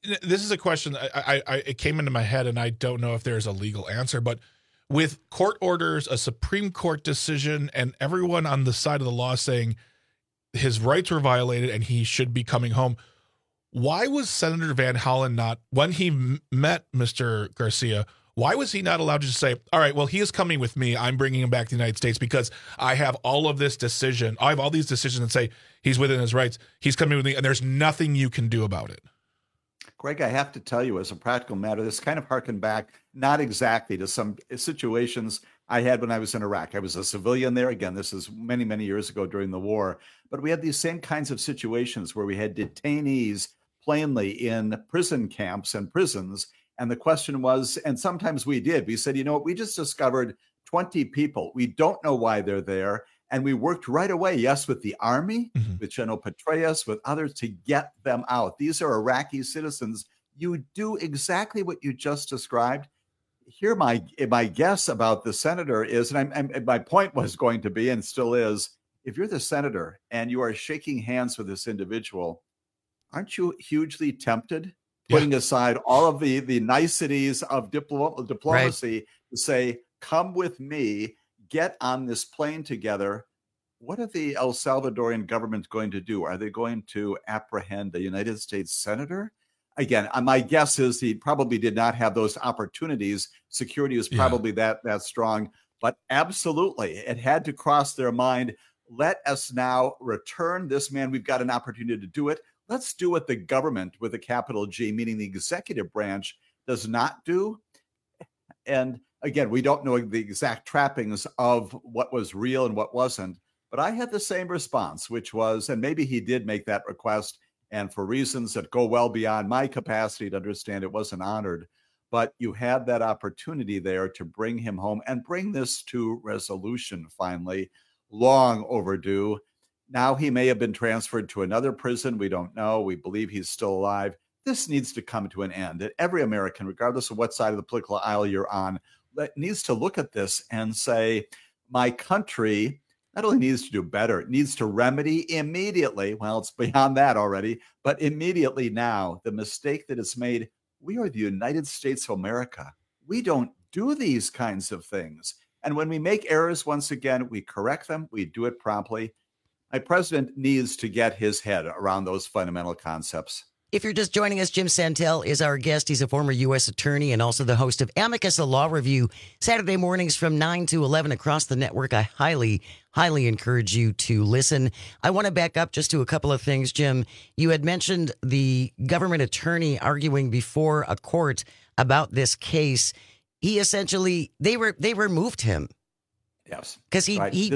this is a question it came into my head, and I don't know if there's a legal answer, but with court orders, a Supreme Court decision, and everyone on the side of the law saying his rights were violated and he should be coming home, why was Senator Van Hollen not, when he met Mr. Garcia, why was he not allowed to just say, all right, well, he is coming with me. I'm bringing him back to the United States because I have all of this decision. I have all these decisions and say he's within his rights. He's coming with me, and there's nothing you can do about it. Greg, I have to tell you, as a practical matter, this kind of harkened back, not exactly to some situations I had when I was in Iraq. I was a civilian there. Again, this is many, many years ago during the war. But we had these same kinds of situations where we had detainees plainly in prison camps and prisons. And the question was, and sometimes we did, we said, you know what, we just discovered 20 people. We don't know why they're there. And we worked right away, yes, with the army, with General Petraeus, with others to get them out. These are Iraqi citizens. You do exactly what you just described. Here, my guess about the senator is, and my point was going to be, and still is, if you're the senator and you are shaking hands with this individual, aren't you hugely tempted, putting aside all of the niceties of diplomacy, to say, come with me, get on this plane together? What are the El Salvadorian government going to do? Are they going to apprehend a United States senator? Again, my guess is he probably did not have those opportunities. Security was probably that strong, but absolutely, it had to cross their mind. Let us now return this man. We've got an opportunity to do it. Let's do what the government, with a capital G, meaning the executive branch, does not do. And again, we don't know the exact trappings of what was real and what wasn't. But I had the same response, which was, and maybe he did make that request, and for reasons that go well beyond my capacity to understand, it wasn't honored. But you had that opportunity there to bring him home and bring this to resolution finally, long overdue. Now he may have been transferred to another prison. We don't know. We believe he's still alive. This needs to come to an end. And every American, regardless of what side of the political aisle you're on, needs to look at this and say, my country not only needs to do better, it needs to remedy immediately. Well, it's beyond that already, but immediately now, the mistake that is made. We are the United States of America. We don't do these kinds of things. And when we make errors, once again, we correct them. We do it promptly. My president needs to get his head around those fundamental concepts. If you're just joining us, Jim Santel is our guest. He's a former U.S. attorney and also the host of Amicus, a law review, Saturday mornings from 9 to 11 across the network. I highly encourage you to listen. I want to back up just to a couple of things, Jim. You had mentioned the government attorney arguing before a court about this case. He essentially, they removed him. Yes, because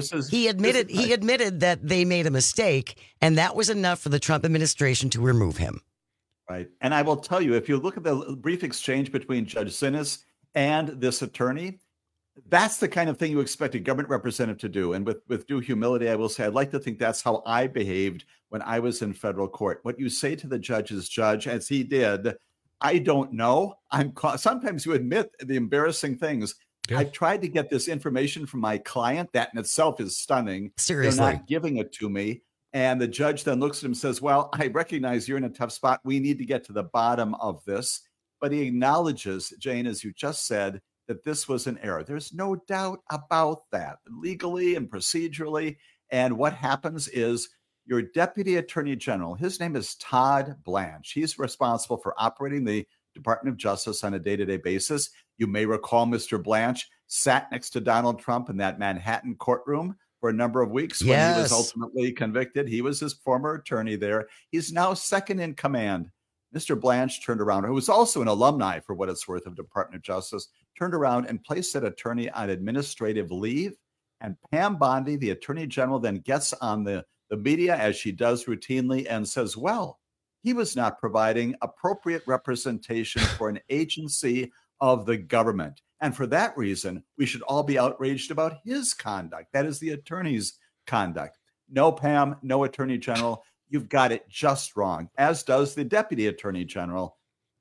he admitted that they made a mistake, and that was enough for the Trump administration to remove him. Right. And I will tell you, if you look at the brief exchange between Judge Sinis and this attorney, that's the kind of thing you expect a government representative to do. And with due humility, I will say, I'd like to think that's how I behaved when I was in federal court. What you say to the judge's judge, as he did, I don't know. Sometimes you admit the embarrassing things. Yeah. I've tried to get this information from my client. That in itself is stunning. Seriously. They're not giving it to me. And the judge then looks at him and says, well, I recognize you're in a tough spot. We need to get to the bottom of this. But he acknowledges, Jane, as you just said, that this was an error. There's no doubt about that, legally and procedurally. And what happens is your deputy attorney general, his name is Todd Blanche. He's responsible for operating the Department of Justice on a day-to-day basis. You may recall Mr. Blanche sat next to Donald Trump in that Manhattan courtroom for a number of weeks when he was ultimately convicted. He was his former attorney there. He's now second in command. Mr. Blanche turned around, who was also an alumni, for what it's worth, of Department of Justice, turned around and placed that attorney on administrative leave. And Pam Bondi, the attorney general, then gets on the media, as she does routinely, and says, well, he was not providing appropriate representation for an agency of the government. And for that reason, we should all be outraged about his conduct. That is the attorney's conduct. No, Pam, no attorney general. You've got it just wrong, as does the deputy attorney general.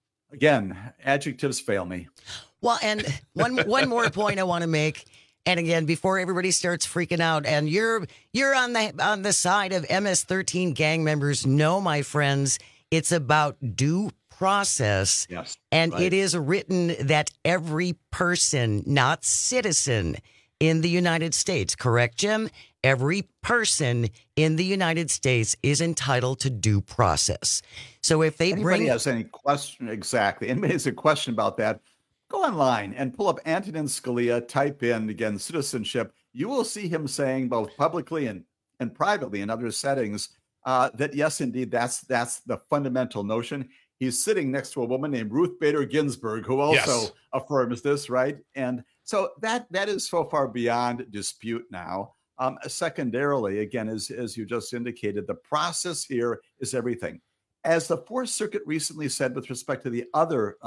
Again, adjectives fail me. Well, and one more point I want to make. And again, before everybody starts freaking out, and you're on the side of MS-13 gang members, no, my friends, it's about due process. Yes. And right. it is written that every person, not citizen, in the United States, correct, Jim? Every person in the United States is entitled to due process. So if they Anybody has any question, exactly. Anybody has a question about that, go online and pull up Antonin Scalia, type in, again, citizenship. You will see him saying both publicly and privately in other settings that, yes, indeed, that's the fundamental notion. He's sitting next to a woman named Ruth Bader Ginsburg, who also affirms this, right? And so that is so far beyond dispute now. Secondarily, again, as you just indicated, the process here is everything. As the Fourth Circuit recently said with respect to the other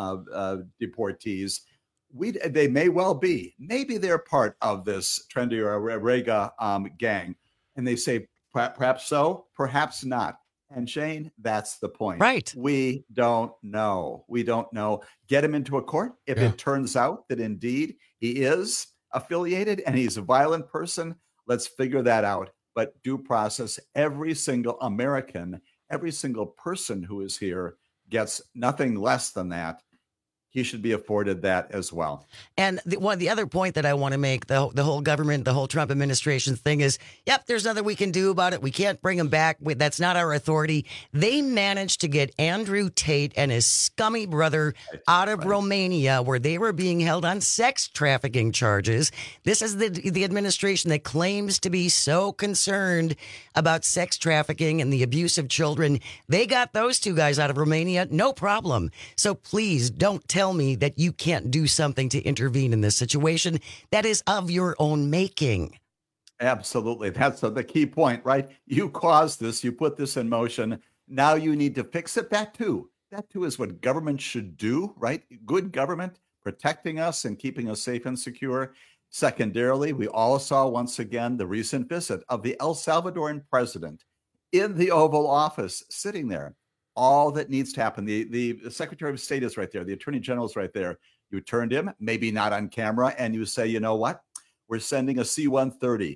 deportees, they may well be. Maybe they're part of this Trendy or Rega gang. And they say, perhaps so, perhaps not. And Shane, that's the point. Right. We don't know. We don't know. Get him into a court. If it turns out that indeed he is affiliated and he's a violent person, let's figure that out. But due process, every single American, every single person who is here gets nothing less than that. He should be afforded that as well. And the other point that I want to make, the whole government, the whole Trump administration thing is, yep, there's nothing we can do about it. We can't bring him back. That's not our authority. They managed to get Andrew Tate and his scummy brother out of Romania, where they were being held on sex trafficking charges. This is the administration that claims to be so concerned about sex trafficking and the abuse of children. They got those two guys out of Romania, no problem. So please don't tell me that you can't do something to intervene in this situation that is of your own making. Absolutely. That's the key point, right? You caused this, you put this in motion. Now you need to fix it. That too is what government should do, right? Good government, protecting us and keeping us safe and secure. Secondarily, we all saw once again the recent visit of the El Salvadoran president in the Oval Office, sitting there. All that needs to happen. The Secretary of State is right there. The Attorney General is right there. You turned him, maybe not on camera, and you say, you know what? We're sending a C-130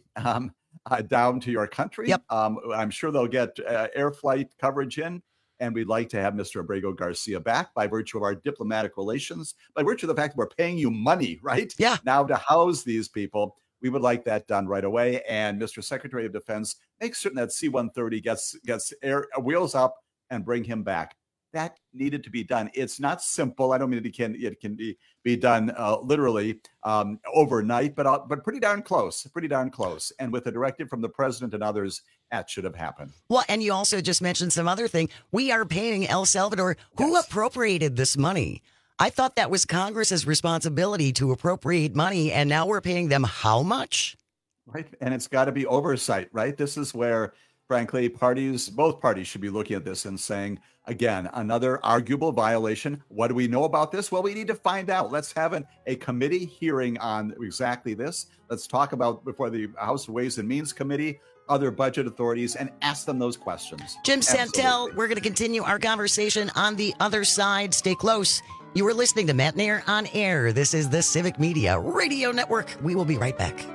down to your country. Yep. I'm sure they'll get air flight coverage in, and we'd like to have Mr. Abrego Garcia back by virtue of our diplomatic relations, by virtue of the fact that we're paying you money, right? Yeah. Now to house these people. We would like that done right away. And Mr. Secretary of Defense, make certain that C-130 gets wheels up and bring him back. That needed to be done. It's not simple. I don't mean it can be done literally overnight, but pretty darn close. And with a directive from the president and others, that should have happened. Well, and you also just mentioned some other thing. We are paying El Salvador. Who appropriated this money? I thought that was Congress's responsibility to appropriate money, and now we're paying them how much? Right, and it's got to be oversight, right? This is where, frankly, both parties should be looking at this and saying, again, another arguable violation. What do we know about this? Well, we need to find out. Let's have a committee hearing on exactly this. Let's talk about before the House Ways and Means Committee, other budget authorities, and ask them those questions. Jim Absolutely. Santel, we're going to continue our conversation on the other side. Stay close. You are listening to Matt Nair on Air. This is the Civic Media Radio Network. We will be right back.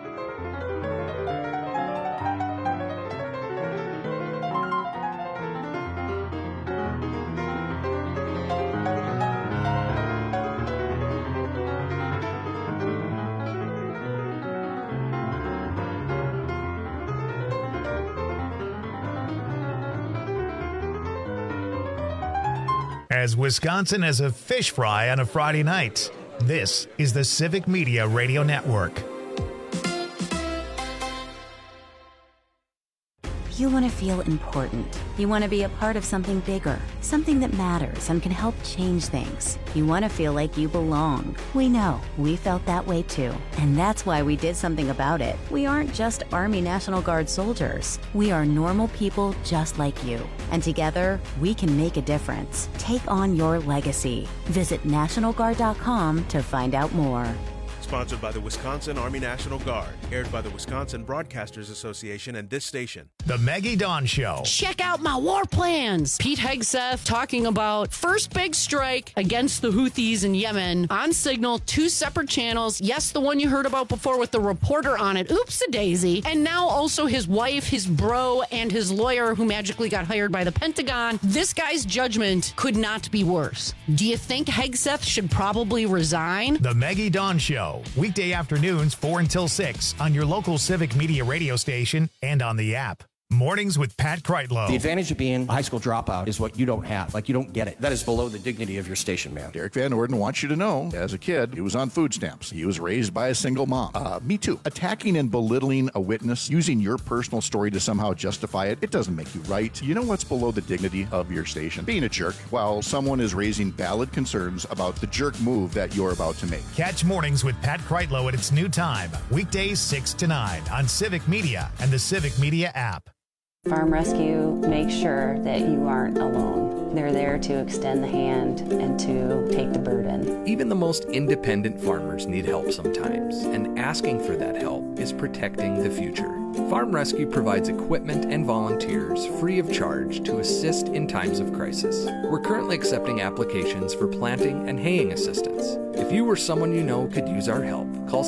As Wisconsin has a fish fry on a Friday night, this is the Civic Media Radio Network. You want to feel important. You want to be a part of something bigger, something that matters and can help change things. You want to feel like you belong. We know. We felt that way too. And that's why we did something about it. We aren't just Army National Guard soldiers. We are normal people just like you. And together, we can make a difference. Take on your legacy. Visit NationalGuard.com to find out more. Sponsored by the Wisconsin Army National Guard. Aired by the Wisconsin Broadcasters Association and this station. The Maggie Dawn Show. Check out my war plans. Pete Hegseth talking about first big strike against the Houthis in Yemen on Signal, 2 separate channels. Yes, the one you heard about before with the reporter on it. Oops-a-daisy. And now also his wife, his bro, and his lawyer who magically got hired by the Pentagon. This guy's judgment could not be worse. Do you think Hegseth should probably resign? The Maggie Dawn Show. Weekday afternoons 4 until 6 on your local Civic Media radio station and on the app. Mornings with Pat Kreitlow. The advantage of being a high school dropout is what you don't have. Like, you don't get it. That is below the dignity of your station, man. Derek Van Orden wants you to know, as a kid, he was on food stamps. He was raised by a single mom. Me too. Attacking and belittling a witness, using your personal story to somehow justify it, it doesn't make you right. You know what's below the dignity of your station? Being a jerk while someone is raising valid concerns about the jerk move that you're about to make. Catch Mornings with Pat Kreitlow at its new time, weekdays 6 to 9 on Civic Media and the Civic Media app. Farm Rescue makes sure that you aren't alone. They're there to extend the hand and to take the burden. Even the most independent farmers need help sometimes, and asking for that help is protecting the future. Farm Rescue provides equipment and volunteers free of charge to assist in times of crisis. We're currently accepting applications for planting and haying assistance. If you or someone you know could use our help, call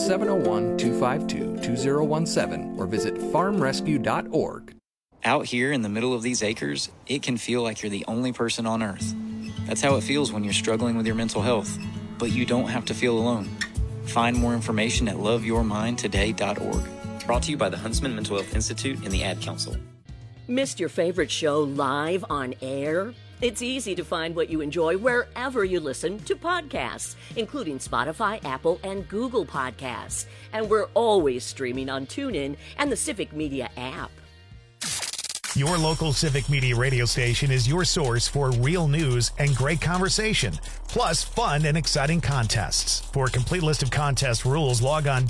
701-252-2017 or visit farmrescue.org. Out here in the middle of these acres, it can feel like you're the only person on Earth. That's how it feels when you're struggling with your mental health. But you don't have to feel alone. Find more information at loveyourmindtoday.org. Brought to you by the Huntsman Mental Health Institute and the Ad Council. Missed your favorite show live on air? It's easy to find what you enjoy wherever you listen to podcasts, including Spotify, Apple, and Google Podcasts. And we're always streaming on TuneIn and the Civic Media app. Your local Civic Media radio station is your source for real news and great conversation, plus fun and exciting contests. For a complete list of contest rules, log on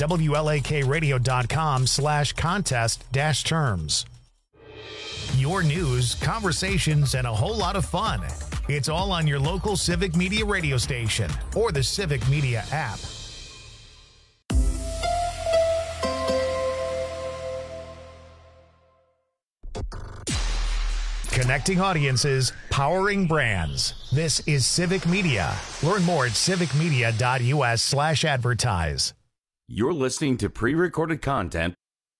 WLAKradio.com/contest-terms. Your news, conversations, and a whole lot of fun. It's all on your local Civic Media radio station or the Civic Media app. Connecting audiences, powering brands. This is Civic Media. Learn more at civicmedia.us/advertise. You're listening to pre-recorded content.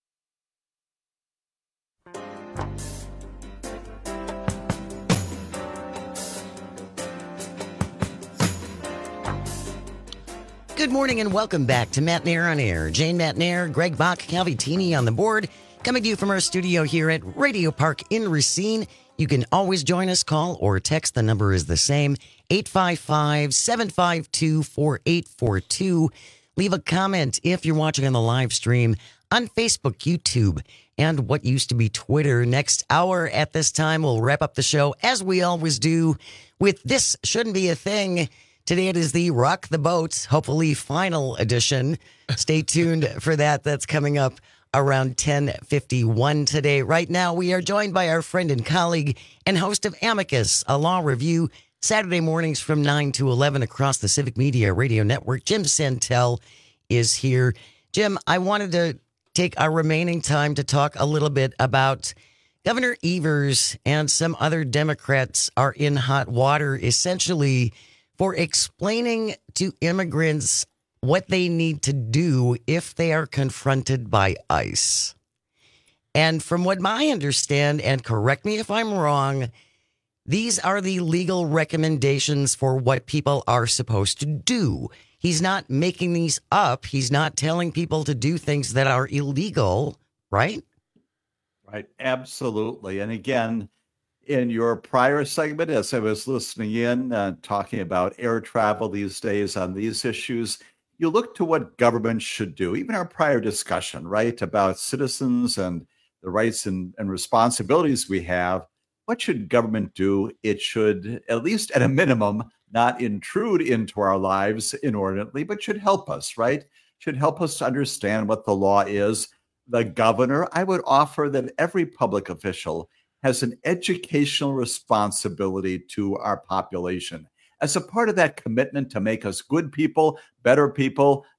Good morning and welcome back to Matt Nair on Air. Jane Matt Nair, Greg Bach, Calvi-Tini on the board. Coming to you from our studio here at Radio Park in Racine. You can always join us, call or text. The number is the same, 855-752-4842. Leave a comment if you're watching on the live stream on Facebook, YouTube, and what used to be Twitter. Next hour at this time, we'll wrap up the show, as we always do, with This Shouldn't Be a Thing. Today it is the Rock the Boat, hopefully final edition. Stay tuned for that. That's coming up around 10:51 today. Right now, we are joined by our friend and colleague and host of Amicus, a law review, Saturday mornings from 9 to 11 across the Civic Media Radio Network. Jim Santel is here. Jim, I wanted to take our remaining time to talk a little bit about Governor Evers and some other Democrats are in hot water, essentially for explaining to immigrants what they need to do if they are confronted by ICE. And from what I understand, and correct me if I'm wrong, these are the legal recommendations for what people are supposed to do. He's not making these up. He's not telling people to do things that are illegal, right? Right, absolutely. And again, in your prior segment, as I was listening in, talking about air travel these days on these issues, you look to what government should do. Even our prior discussion, right, about citizens and the rights and responsibilities we have. What should government do? It should, at least at a minimum, not intrude into our lives inordinately, but should help us, right? Should help us to understand what the law is. The governor, I would offer that every public official has an educational responsibility to our population. As a part of that commitment to make us good people, better people,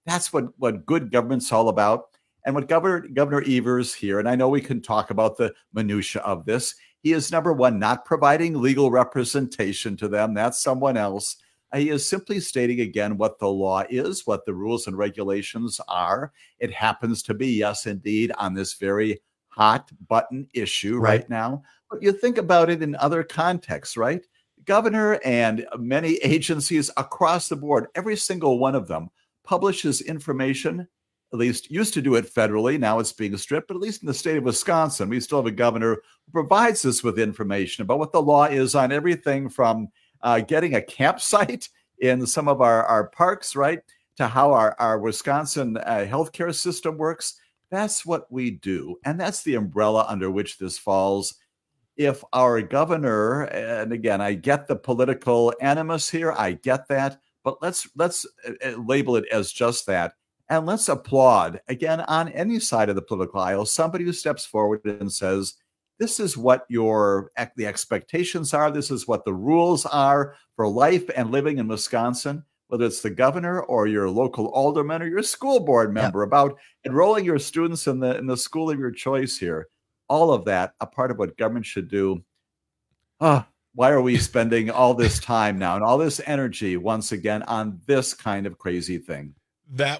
That's what good government's all about. And what Governor Evers here, and I know we can talk about the minutia of this, he is, number one, not providing legal representation to them. That's someone else. He is simply stating again what the law is, what the rules and regulations are. It happens to be, yes, indeed, on this very hot button issue right now. But you think about it in other contexts, right? Governor and many agencies across the board, every single one of them publishes information, at least used to do it federally. Now it's being stripped, but at least in the state of Wisconsin, we still have a governor who provides us with information about what the law is on everything from getting a campsite in some of our parks, right, to how our Wisconsin healthcare system works. That's what we do. And that's the umbrella under which this falls. If our governor, and again, I get the political animus here, I get that, but let's label it as just that. And let's applaud, again, on any side of the political aisle, somebody who steps forward and says, this is what the expectations are. This is what the rules are for life and living in Wisconsin, whether it's the governor or your local alderman or your school board member about enrolling your students in the school of your choice here. All of that, a part of what government should do. Why are we spending all this time now and all this energy once again on this kind of crazy thing? I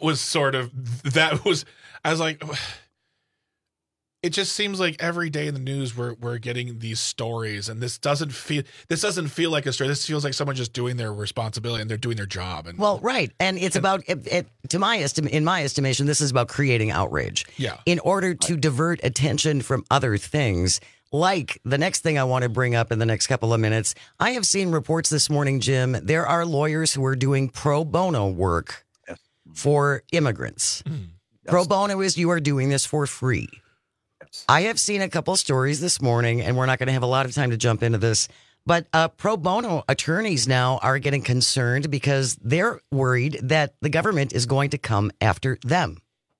was like, it just seems like every day in the news we're getting these stories, and this doesn't feel like a story. This feels like someone just doing their responsibility and they're doing their job. And right, and it's about in my estimation, this is about creating outrage. Yeah, in order to divert attention from other things. Like the next thing I want to bring up in the next couple of minutes, I have seen reports this morning, Jim. There are lawyers who are doing pro bono work for immigrants. Pro bono is you are doing this for free. I have seen a couple stories this morning, and we're not going to have a lot of time to jump into this, but pro bono attorneys now are getting concerned because they're worried that the government is going to come after them.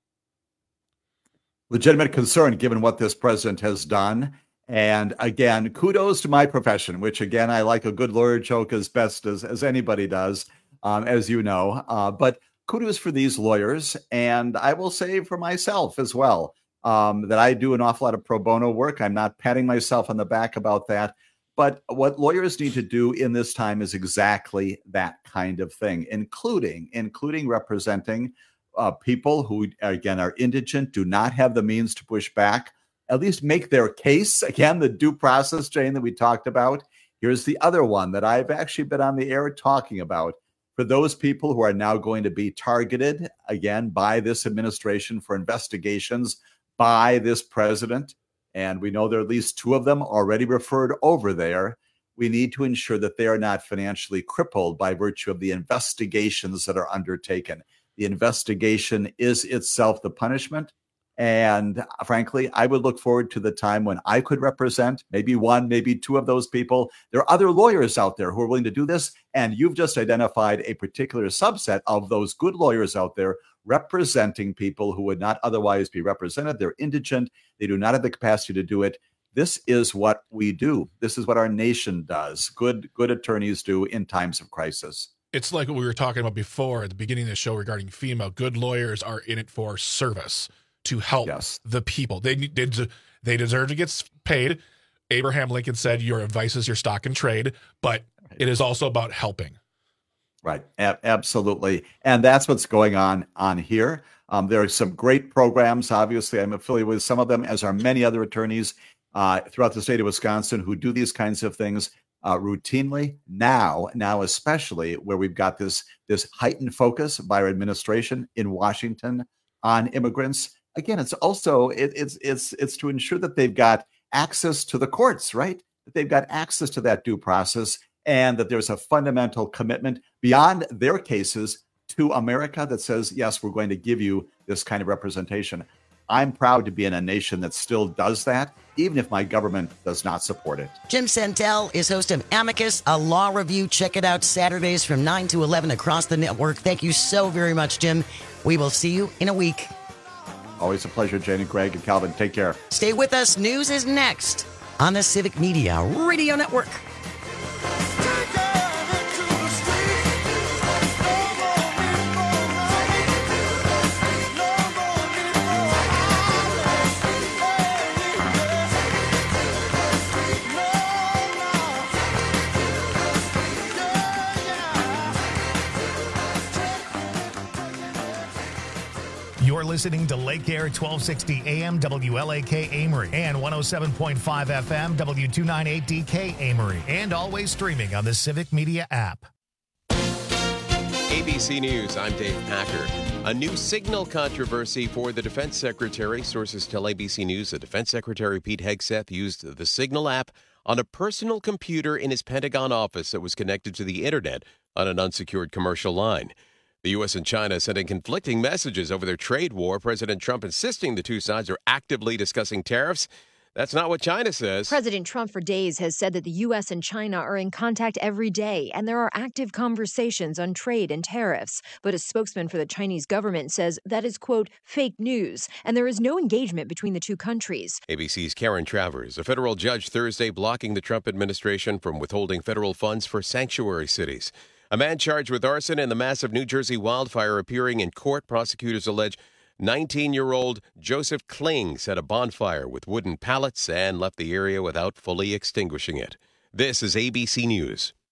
Legitimate concern given what this president has done. And again, kudos to my profession, which again, I like a good lawyer joke as best as anybody does, as you know. But kudos for these lawyers. And I will say for myself as well, that I do an awful lot of pro bono work. I'm not patting myself on the back about that. But what lawyers need to do in this time is exactly that kind of thing, including representing people who, again, are indigent, do not have the means to push back, at least make their case. Again, the due process, Jane, that we talked about. Here's the other one that I've actually been on the air talking about. For those people who are now going to be targeted, again, by this administration for investigations by this president, and we know there are at least two of them already referred over there, we need to ensure that they are not financially crippled by virtue of the investigations that are undertaken. The investigation is itself the punishment. And frankly, I would look forward to the time when I could represent maybe one, maybe two of those people. There are other lawyers out there who are willing to do this. And you've just identified a particular subset of those good lawyers out there representing people who would not otherwise be represented. They're indigent. They do not have the capacity to do it. This is what we do. This is what our nation does. Good attorneys do in times of crisis. It's like what we were talking about before at the beginning of the show regarding FEMA. Good lawyers are in it for service, to help the people. They deserve to get paid. Abraham Lincoln said, your advice is your stock and trade, but it is also about helping. Right. Absolutely. And that's what's going on here. There are some great programs. Obviously, I'm affiliated with some of them, as are many other attorneys throughout the state of Wisconsin who do these kinds of things routinely. Now especially where we've got this heightened focus by our administration in Washington on immigrants. Again, it's also it's to ensure that they've got access to the courts, right? That they've got access to that due process, and that there's a fundamental commitment beyond their cases to America that says, yes, we're going to give you this kind of representation. I'm proud to be in a nation that still does that, even if my government does not support it. Jim Santel is host of Amicus, a law review. Check it out Saturdays from 9 to 11 across the network. Thank you so very much, Jim. We will see you in a week. Always a pleasure, Jane and Greg and Calvin. Take care. Stay with us. News is next on the Civic Media Radio Network. listening to Lake Air 1260 AM WLAK Amory and 107.5 FM W298DK Amory, and always streaming on the Civic Media app. ABC News, I'm Dave Packer. A new signal controversy for the Defense Secretary. Sources tell ABC News that Defense Secretary Pete Hegseth used the Signal app on a personal computer in his Pentagon office that was connected to the internet on an unsecured commercial line. The U.S. and China sending conflicting messages over their trade war. President Trump insisting the two sides are actively discussing tariffs. That's not what China says. President Trump for days has said that the U.S. and China are in contact every day, and there are active conversations on trade and tariffs. But a spokesman for the Chinese government says that is, quote, fake news, and there is no engagement between the two countries. ABC's Karen Travers. A federal judge Thursday blocking the Trump administration from withholding federal funds for sanctuary cities. A man charged with arson in the massive New Jersey wildfire appearing in court. Prosecutors allege 19-year-old Joseph Kling set a bonfire with wooden pallets and left the area without fully extinguishing it. This is ABC News.